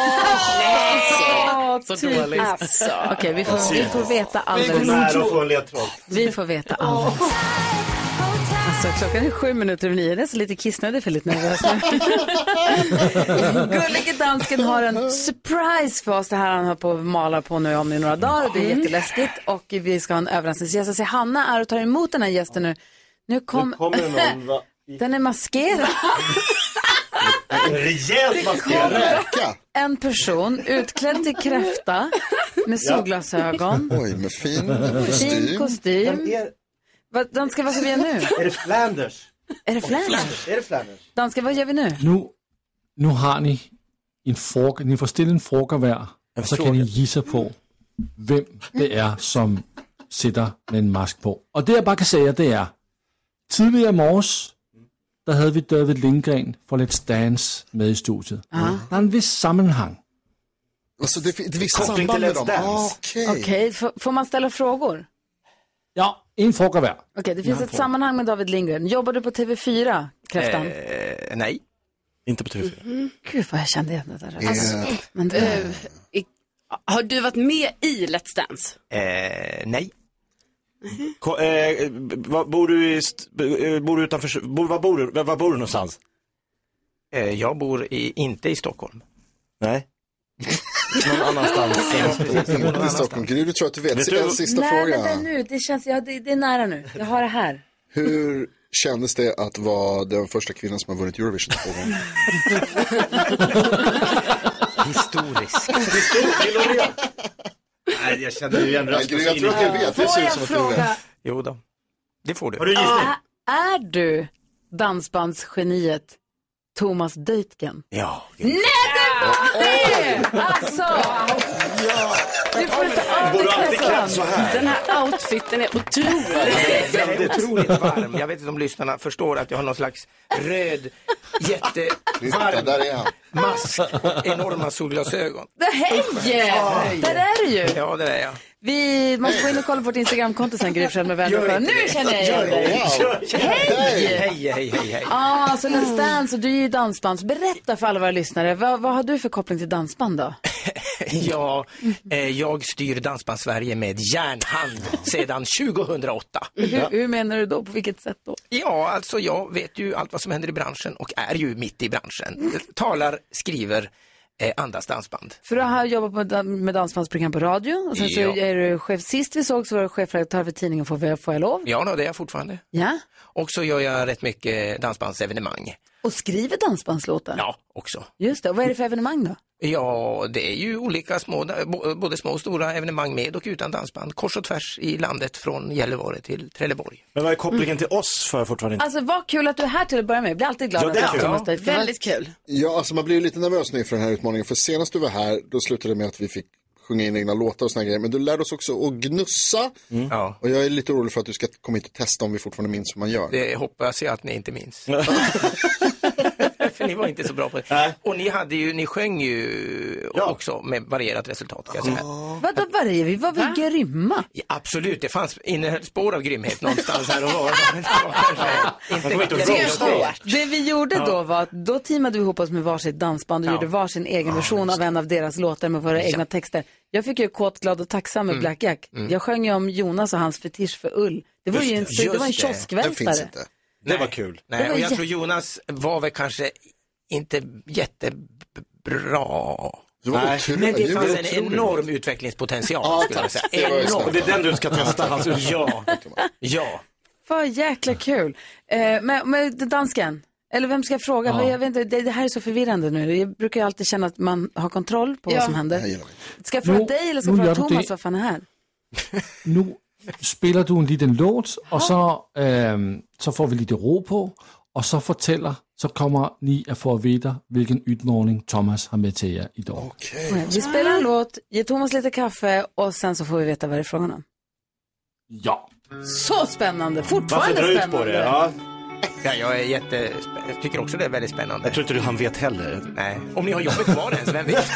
så dåligt. Okej, vi får veta alldeles. Vi får veta alldeles. Alltså, klockan är 7:07. Det är så lite kissnödig för lite nervös nu. Gullige Dansken har en surprise för oss. Det här han har på malar på nu om i några dagar. Det är jätteläskigt. Och vi ska ha en överraskningsgäst. Så Hanna är och tar emot den här gästen nu. Nu kommer någon, va? Den är maskerad. Rejält maskerad. En person utklädd till kräfta med solglasögon. Oj, med fin kostym. Den ska, vad ska vi göra nu? Är det Flanders? Är det Flanders? Danska, vad gör vi nu? Nu har ni en fråga. Ni får ställa en fråga var. Och så kan ni gissa på vem det är som sitter med en mask på. Och det jag bara kan säga, det är tidigare morges, där hade vi David Lindgren för Let's Dance med i studiet. Det är en viss sammanhang. Alltså det finns samband med dem. Okej, får man ställa frågor? Ja, en fråga var. Okej, det finns ett sammanhang med David Lindgren. Jobbar du på TV4, Kräftan? Nej. Inte på TV4. Gud vad jag kände igen det där. Alltså, men har du varit med i Let's Dance? Nej. Bor du utanför? Var bor du någonstans? Jag bor inte i Stockholm. Nej. Någon annanstans. Inte i Stockholm. Gud, du tror att du vet. En sista fråga. Nej, nu. Det känns, det är nära nu. Jag har det här. Hur kändes det att vara den första kvinnan som har vunnit Eurovision 2 gånger? Historisk. Nej, jag kände ju igen rösten. Jag tror att jag vet. Det ser ut som att du vet. Jo då. Det får du. Har du gissning? Är du dansbandsgeniet Thomas Deutgen? Ja. Nej, det var det! Alltså! Du får inte av så här. Den här outfiten är otrolig. Den är otroligt varm. Jag vet inte om lyssnarna förstår att jag har någon slags röd, jättevarm mask och enorma solglasögon. Hej! Där är du ju. Ja, det är jag. Vi måste gå in och kolla på vårt Instagramkonto sen, Gry Forssell med vänner. Nu känner jag igen dig. Hej. Så Let's Dance, och du är ju dansband. Så berätta för alla våra lyssnare, vad har du för koppling till dansband då? Ja, jag styr Dansband Sverige med järnhand sedan 2008. Hur menar du då? På vilket sätt då? Ja, alltså jag vet ju allt vad som händer i branschen och är ju mitt i branschen. Talar, skriver, andas dansband. För du har jobbat med dansbandsprogram på radio och sen så är du chef. Sist vi såg så var du chefredaktör för tidningen Får jag lov? Ja, det är jag fortfarande. Ja. Och så gör jag rätt mycket dansbandsevenemang. Och skriver dansbandslåtar? Ja, också. Just det, och vad är det för evenemang då? Ja, det är ju olika både små och stora evenemang med och utan dansband. Kors och tvärs i landet från Gällivare till Trelleborg. Men vad är kopplingen till oss för fortfarande inte? Alltså vad kul att du är här till att börja med. Jag blir alltid glad. Ja, det är kul. Väldigt kul. Ja, alltså man blir ju lite nervös nu för den här utmaningen. För senast du var här, då slutade det med att vi fick sjunga in egna låtar och såna grejer. Men du lärde oss också att gnussa. Ja. Och jag är lite orolig för att du ska komma hit och testa om vi fortfarande minns hur man gör. Det hoppas jag att ni inte minns. För ni var inte så bra på det. Nej. Och ni sjöng ju också med varierat resultat. Kan jag säga. Vadå varje? Vi var väl grymma? Ja, absolut, det fanns innehöll spår av grymhet någonstans här och var. Det vi gjorde då var att då teamade vi ihop oss med varsitt dansband och gjorde varsin egen version av en av deras låtar med våra egna texter. Jag fick ju Kåt, glad och tacksam med Black Jack. Jag sjöng ju om Jonas och hans fetisch för ull. Det var ju det var en kioskvältare. Det var kul. Nej, och jag tror Jonas var väl kanske inte jättebra. Men det fanns en enorm utvecklingspotential skulle jag säga. Enorm. Och det är den du ska testa. Hans ja. Vad jäkla kul. Med dansken. Eller vem ska jag fråga? Ja. Jag vet inte, det här är så förvirrande nu. Jag brukar ju alltid känna att man har kontroll på vad som händer. Ska jag fråga dig eller ska jag fråga Thomas vad fan är här? Nu spelar du en liten låt och så får vi lite ro på och så kommer ni att få veta vilken utmaning Thomas har med till er idag. Okay. Vi spelar en låt, ger Thomas lite kaffe och sen så får vi veta vad det är frågan om. Ja. Så spännande, fortfarande spännande. Ut på det, ja, jag är tycker också det är väldigt spännande. Jag tror inte han vet heller. Nej, om ni har jobbet kvar ens, vem vet?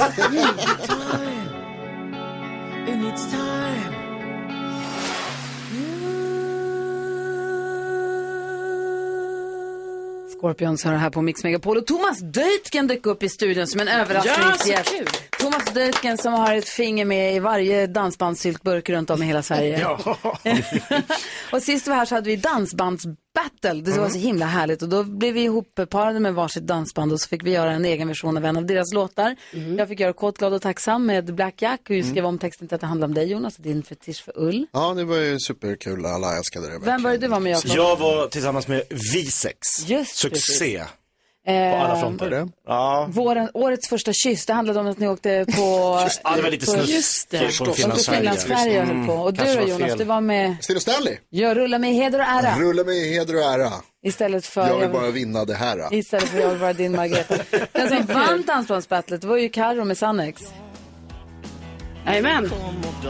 Scorpions har det här på Mix Megapol och Thomas Deutgen dök upp i studion som en överraskningsgäst. Ja, Thomas Deutgen som har ett finger med i varje dansbandssyltburk runt om i hela Sverige. Ja. Och sist vi var här så hade vi dansbandsbattle battle. Det var så himla härligt och då blev vi ihopparade med varsitt dansband och så fick vi göra en egen version av en av deras låtar. Jag fick göra Kåt, glad och tacksam med Black Jack och skrev om texten till att det handlar om dig, Jonas, och din fetisch för ull. Ja, det var ju superkul. Alla älskade det. Vem var det du var med, Jakob? Jag var tillsammans med Visex. Succé. På alla fronter. Ja. Årets första kyss, det handlade om att ni åkte på... det var lite snusk på Finlandsfärja höll på. Och du då, Jonas, du var med... Sten och Stanley. Ja, rulla med heder och ära. Rulla med heder och ära. Istället för... Jag vill bara vinna det här. Istället för jag vill vara din Margareta. Den som vann dansbandsbattlet var ju Karo med Sannex. Jajamän.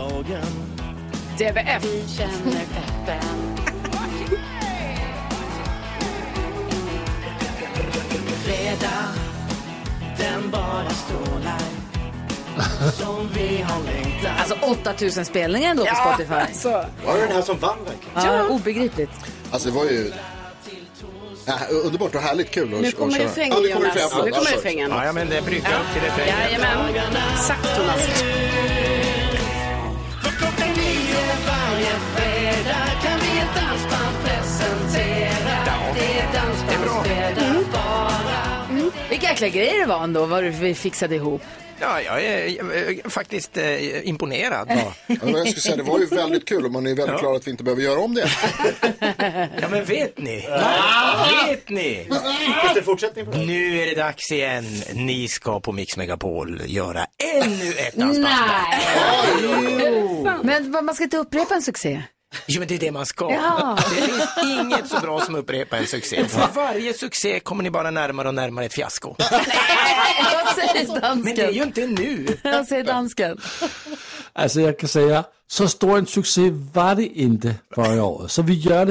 DBF. Känner peppen. Fredag, den bara strålar som vi har längtat. Alltså 8000 spelningar ändå på Spotify. Alltså. Var det den här som vann verkligen? Ja, obegripligt. Alltså det var ju underbart och härligt kul. Nu kommer refrängen, Jonas. Nu kommer refrängen. Ja, men det brukar upp till refrängen. Jajamän. Exakt, Jonas. För klockan 9 varje fredag kan vi ett dansband presentera. Det är dansbandsfredag bara. Vilka jäkla grejer det var ändå, vad vi fixade ihop. Ja, jag är faktiskt imponerad. Ja. Jag skulle säga, det var ju väldigt kul och man är väldigt klar att vi inte behöver göra om det. Ja, men vet ni? Vet ni? Nu är det dags igen. Ni ska på Mix Megapol göra ännu ett dansband. Nej. Men man ska inte upprepa en succé. Jo, men det är det man ska. Ja. Det finns inget så bra som upprepa en succé. För varje succé kommer ni bara närmare och närmare ett fiasko. Vad säger dansken? Men det är ju inte nu. Vad säger dansken? Alltså jag kan säga, så stor en succé var det inte förra året. Så vi gör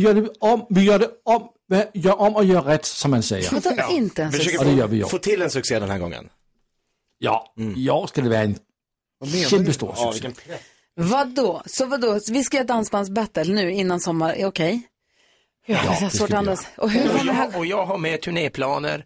om och gör rätt, som man säger. Men det inte en succé. Och det gör vi få till en succé den här gången. Ja, i år ska det vara en jättestor succé. Vadå? Så vadå? Vi ska göra dansbandsbattle nu innan sommar, okej? Ja, det är svårt att andas. Och jag har med turnéplaner.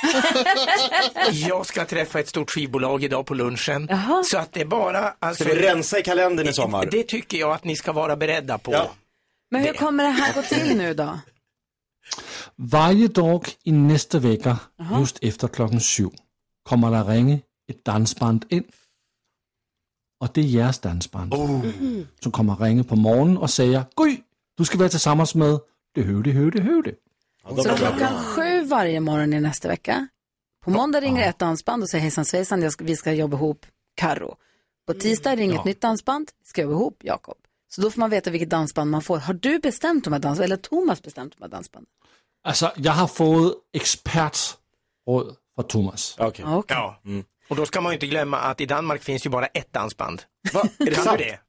Jag ska träffa ett stort skivbolag idag på lunchen. Jaha. Så att det är bara... Alltså, ska vi rensa i kalendern i sommar? Det tycker jag att ni ska vara beredda på. Ja. Men hur kommer det här gå till nu då? Varje dag i nästa vecka, just efter 7:00, kommer det ringa ett dansband in. Och det är jeres dansband, som kommer ringa på morgonen och säger, Gry, du ska vara tillsammans med det Höde. Så klockan 7 varje morgon i nästa vecka. På måndag ringer ett dansband och säger, hejsan svejsan, vi ska jobba ihop Karo. På tisdag ringer ett nytt dansband, vi ska jobba ihop Jakob. Så då får man veta vilket dansband man får. Har du bestämt de här dansband, eller Thomas bestämt de här dansbanden? Alltså, jag har fått expertråd från Thomas. Okej. Ja. Och då ska man ju inte glömma att i Danmark finns ju bara ett dansband. Va? Är det sant? Det?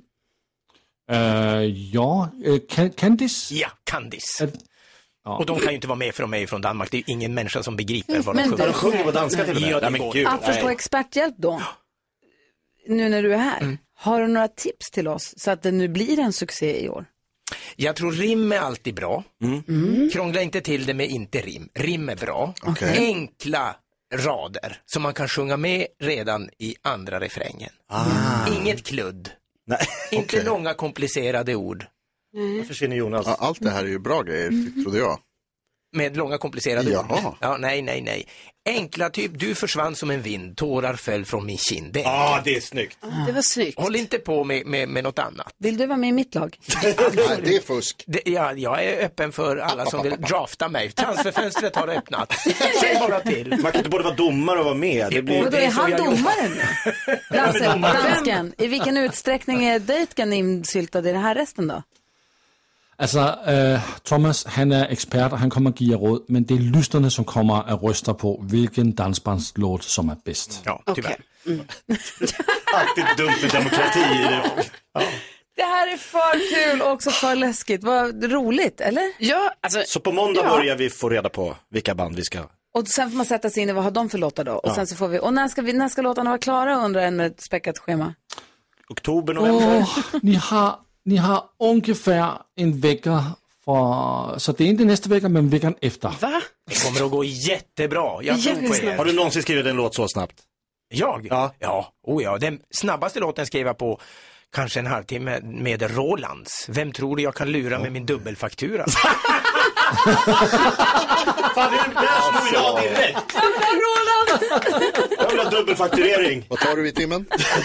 Candice? Ja, Candice. Och de kan ju inte vara med för de är ju från Danmark. Det är ju ingen människa som begriper vad de Men sjunger. De sjunger på danska till och med. Ja, det går. Att förstå experthjälp då, nu när du är här. Har du några tips till oss så att det nu blir en succé i år? Jag tror rim är alltid bra. Krångla inte till det med inte rim. Rim är bra. Enkla rader som man kan sjunga med redan i andra refrängen. Inget kludd. Nej. Inte långa komplicerade ord. Då försvinner Jonas. Ja, allt det här är ju bra grejer, trodde jag. Med långa komplicerade ord. Ja, nej. Enkla typ, du försvann som en vind, tårar föll från min kind. Det är snyggt. Det var snyggt. Håll inte på med något annat. Vill du vara med i mitt lag? Nej, det är fusk. Jag är öppen för alla som vill drafta mig. Transferfönstret har öppnat. Säg bara till. Man kan inte både vara domare och vara med. Och då är han domaren nu? Lasse, dansken, i vilken utsträckning är dejtgen insyltad i det här resten då? Alltså, Thomas, han är expert och han kommer att ge råd, men det är lyssnarna som kommer att rösta på vilken dansbandslåt som är bäst. Ja, tyvärr. Alltid dumt med demokrati i det. Det här är för kul och också för läskigt. Vad roligt, eller? Ja, alltså, så på måndag börjar vi få reda på vilka band vi ska... Och sen får man sätta sig in i vad har de för låtar då? Och sen så får vi... Och när ska låtarna vara klara under en med ett späckat schema? Oktober, november. Ni har ungefär en vecka så det är inte nästa vecka men veckan efter. Va? Det kommer att gå jättebra. Jag tror på er. Har du någonsin skrivit en låt så snabbt? Jag? Ja. Den snabbaste låten skrev jag på kanske en halvtimme med Rolands. Vem tror du jag kan lura med min dubbelfaktura? Fan, där stod jag direkt. Jag vill ha dubbelfakturering. Vad tar du i timmen?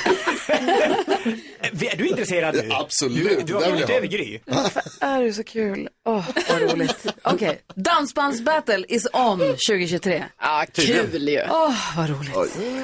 Är du intresserad nu? Ja, absolut. Du har kommit över Gry. Varför är det så kul? Vad roligt. Okej, Dansbandsbattle is on 2023. Ja, kul ju. Vad roligt.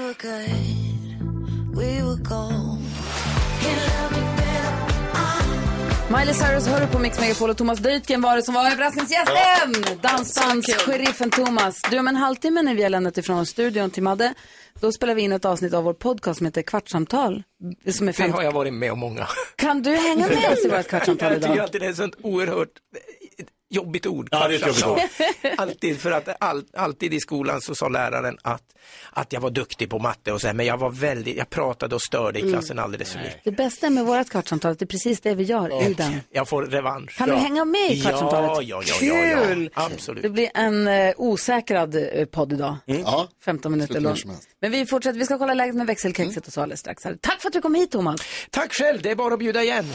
Miley Cyrus hör på Mix Megapol och Thomas Dytgen var det som var överraskningsgästen. Dansbandssheriffen Thomas. Du, om en halvtimme när vi har lämnat ifrån studion till Madde, då spelar vi in ett avsnitt av vår podcast som heter Kvartsamtal. Som är det har jag varit med om många. Kan du hänga med oss i vårt Kvartsamtal idag? Jag tycker alltid det är ett sånt oerhört jobbigt ord. Ja, det är ett jobbigt ord. Alltid, för att alltid i skolan så sa läraren att jag var duktig på matte och så här, men jag pratade och störde i klassen alldeles för mycket. Det bästa med vårt Kvartsamtal, det är precis det vi gör i den. Jag får revansch. Kan du hänga med i Kvartsamtalet? Ja. Kul! Absolut. Det blir en osäkrad podd idag. 15 minuter lång. Men vi fortsätter, vi ska kolla läget med växelkexet och så alldeles strax. Tack för att du kom hit, Thomas. Tack själv, det är bara att bjuda igen.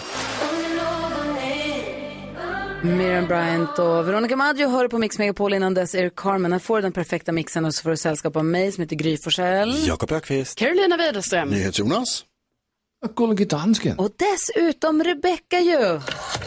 Miriam Bryant och Veronica Maggio hör på Mix Megapol. Innan dess är Carmen. Här får den perfekta mixen och så får du sällskap av mig som heter Gry Forssell, Jakob Ökvist, Carolina Widerström, NyhetsJonas och Gullige Dansken. Och dessutom Rebecca ju.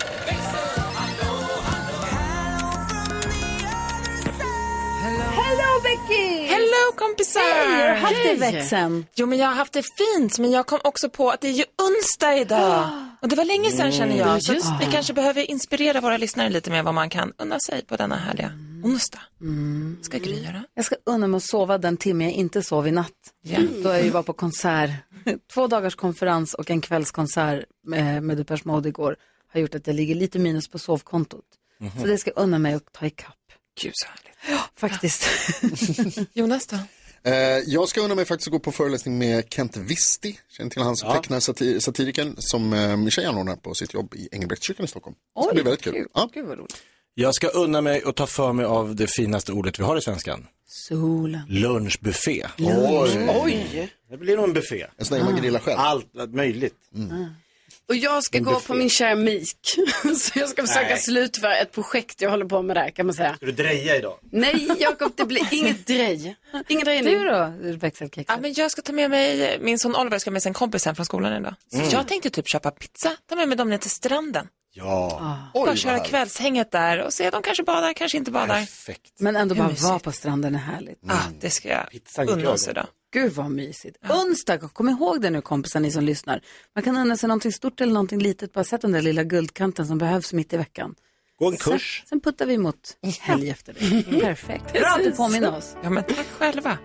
Hello Becky! Hello kompisar! Hej, hur har du haft det i växeln? Jo, men jag har haft det fint, men jag kom också på att det är ju onsdag idag. Och det var länge sedan känner jag. Så vi kanske behöver inspirera våra lyssnare lite med vad man kan unna sig på denna härliga onsdag. Ska Gry göra? Jag ska unna mig att sova den timme jag inte sov i natt. Då jag ju var på konsert. 2 dagars konferens och en kvällskonsert med Depeche Mode igår har gjort att jag ligger lite minus på sovkontot. Så det ska unna mig att ta i kapp. Gud så härligt. Ja, faktiskt. Jonas då? Jag ska unna mig faktiskt gå på föreläsning med Kent Visti. Känner till han som tecknar satiriken som min tjej anordnar på sitt jobb i Engelbrektskyrkan i Stockholm. Det blir väldigt kul. Gud vad roligt. Jag ska unna mig att ta för mig av det finaste ordet vi har i svenskan. Solen. Lunchbuffé. Oj. Det blir nog en buffé. En sån där man grillar själv. Allt möjligt. Och jag ska gå på min keramik. Så jag ska försöka slutföra ett projekt jag håller på med där, kan man säga. Ska du dreja idag? Nej, Jakob, det blir inget drej. Ingen drejning. Du då, växelkexet? Ja, men jag ska ta med mig, min son Oliver ska med sig en kompis hem från skolan idag. Så jag tänkte typ köpa pizza, ta med mig dem ner till stranden. Ja. Bara köra kvällshänget där och se, de kanske badar, kanske inte badar. Perfekt. Men ändå bara vara på stranden är härligt. Det ska jag unna oss idag. Gud vad mysigt. Onsdag, kom ihåg det nu kompisar, ni som lyssnar. Man kan unna sig någonting stort eller någonting litet. Bara sätt den där lilla guldkanten som behövs mitt i veckan. Gå en kurs. Sen puttar vi mot helg efter det. Perfekt. Bra att du påminner oss. Ja, men tack själva.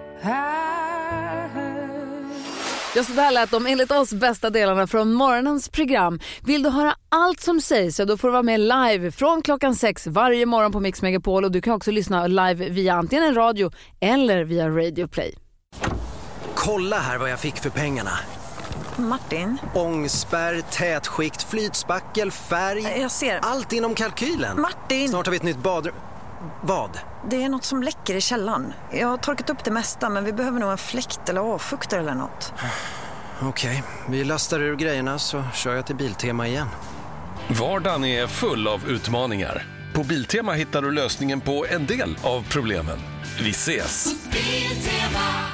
Ja, så där lät de enligt oss bästa delarna från morgonens program. Vill du höra allt som sägs så då får du vara med live från klockan 6 varje morgon på Mix Megapol. Och du kan också lyssna live via antingen en radio eller via Radio Play. Kolla här vad jag fick för pengarna. Martin. Ångspärr, tätskikt, flytspackel, färg. Jag ser. Allt inom kalkylen. Martin. Snart har vi ett nytt badrum. Vad? Det är något som läcker i källaren. Jag har torkat upp det mesta, men vi behöver nog en fläkt eller avfuktare eller något. Okej, vi lastar ur grejerna så kör jag till Biltema igen. Vardagen är full av utmaningar. På Biltema hittar du lösningen på en del av problemen. Vi ses! Biltema.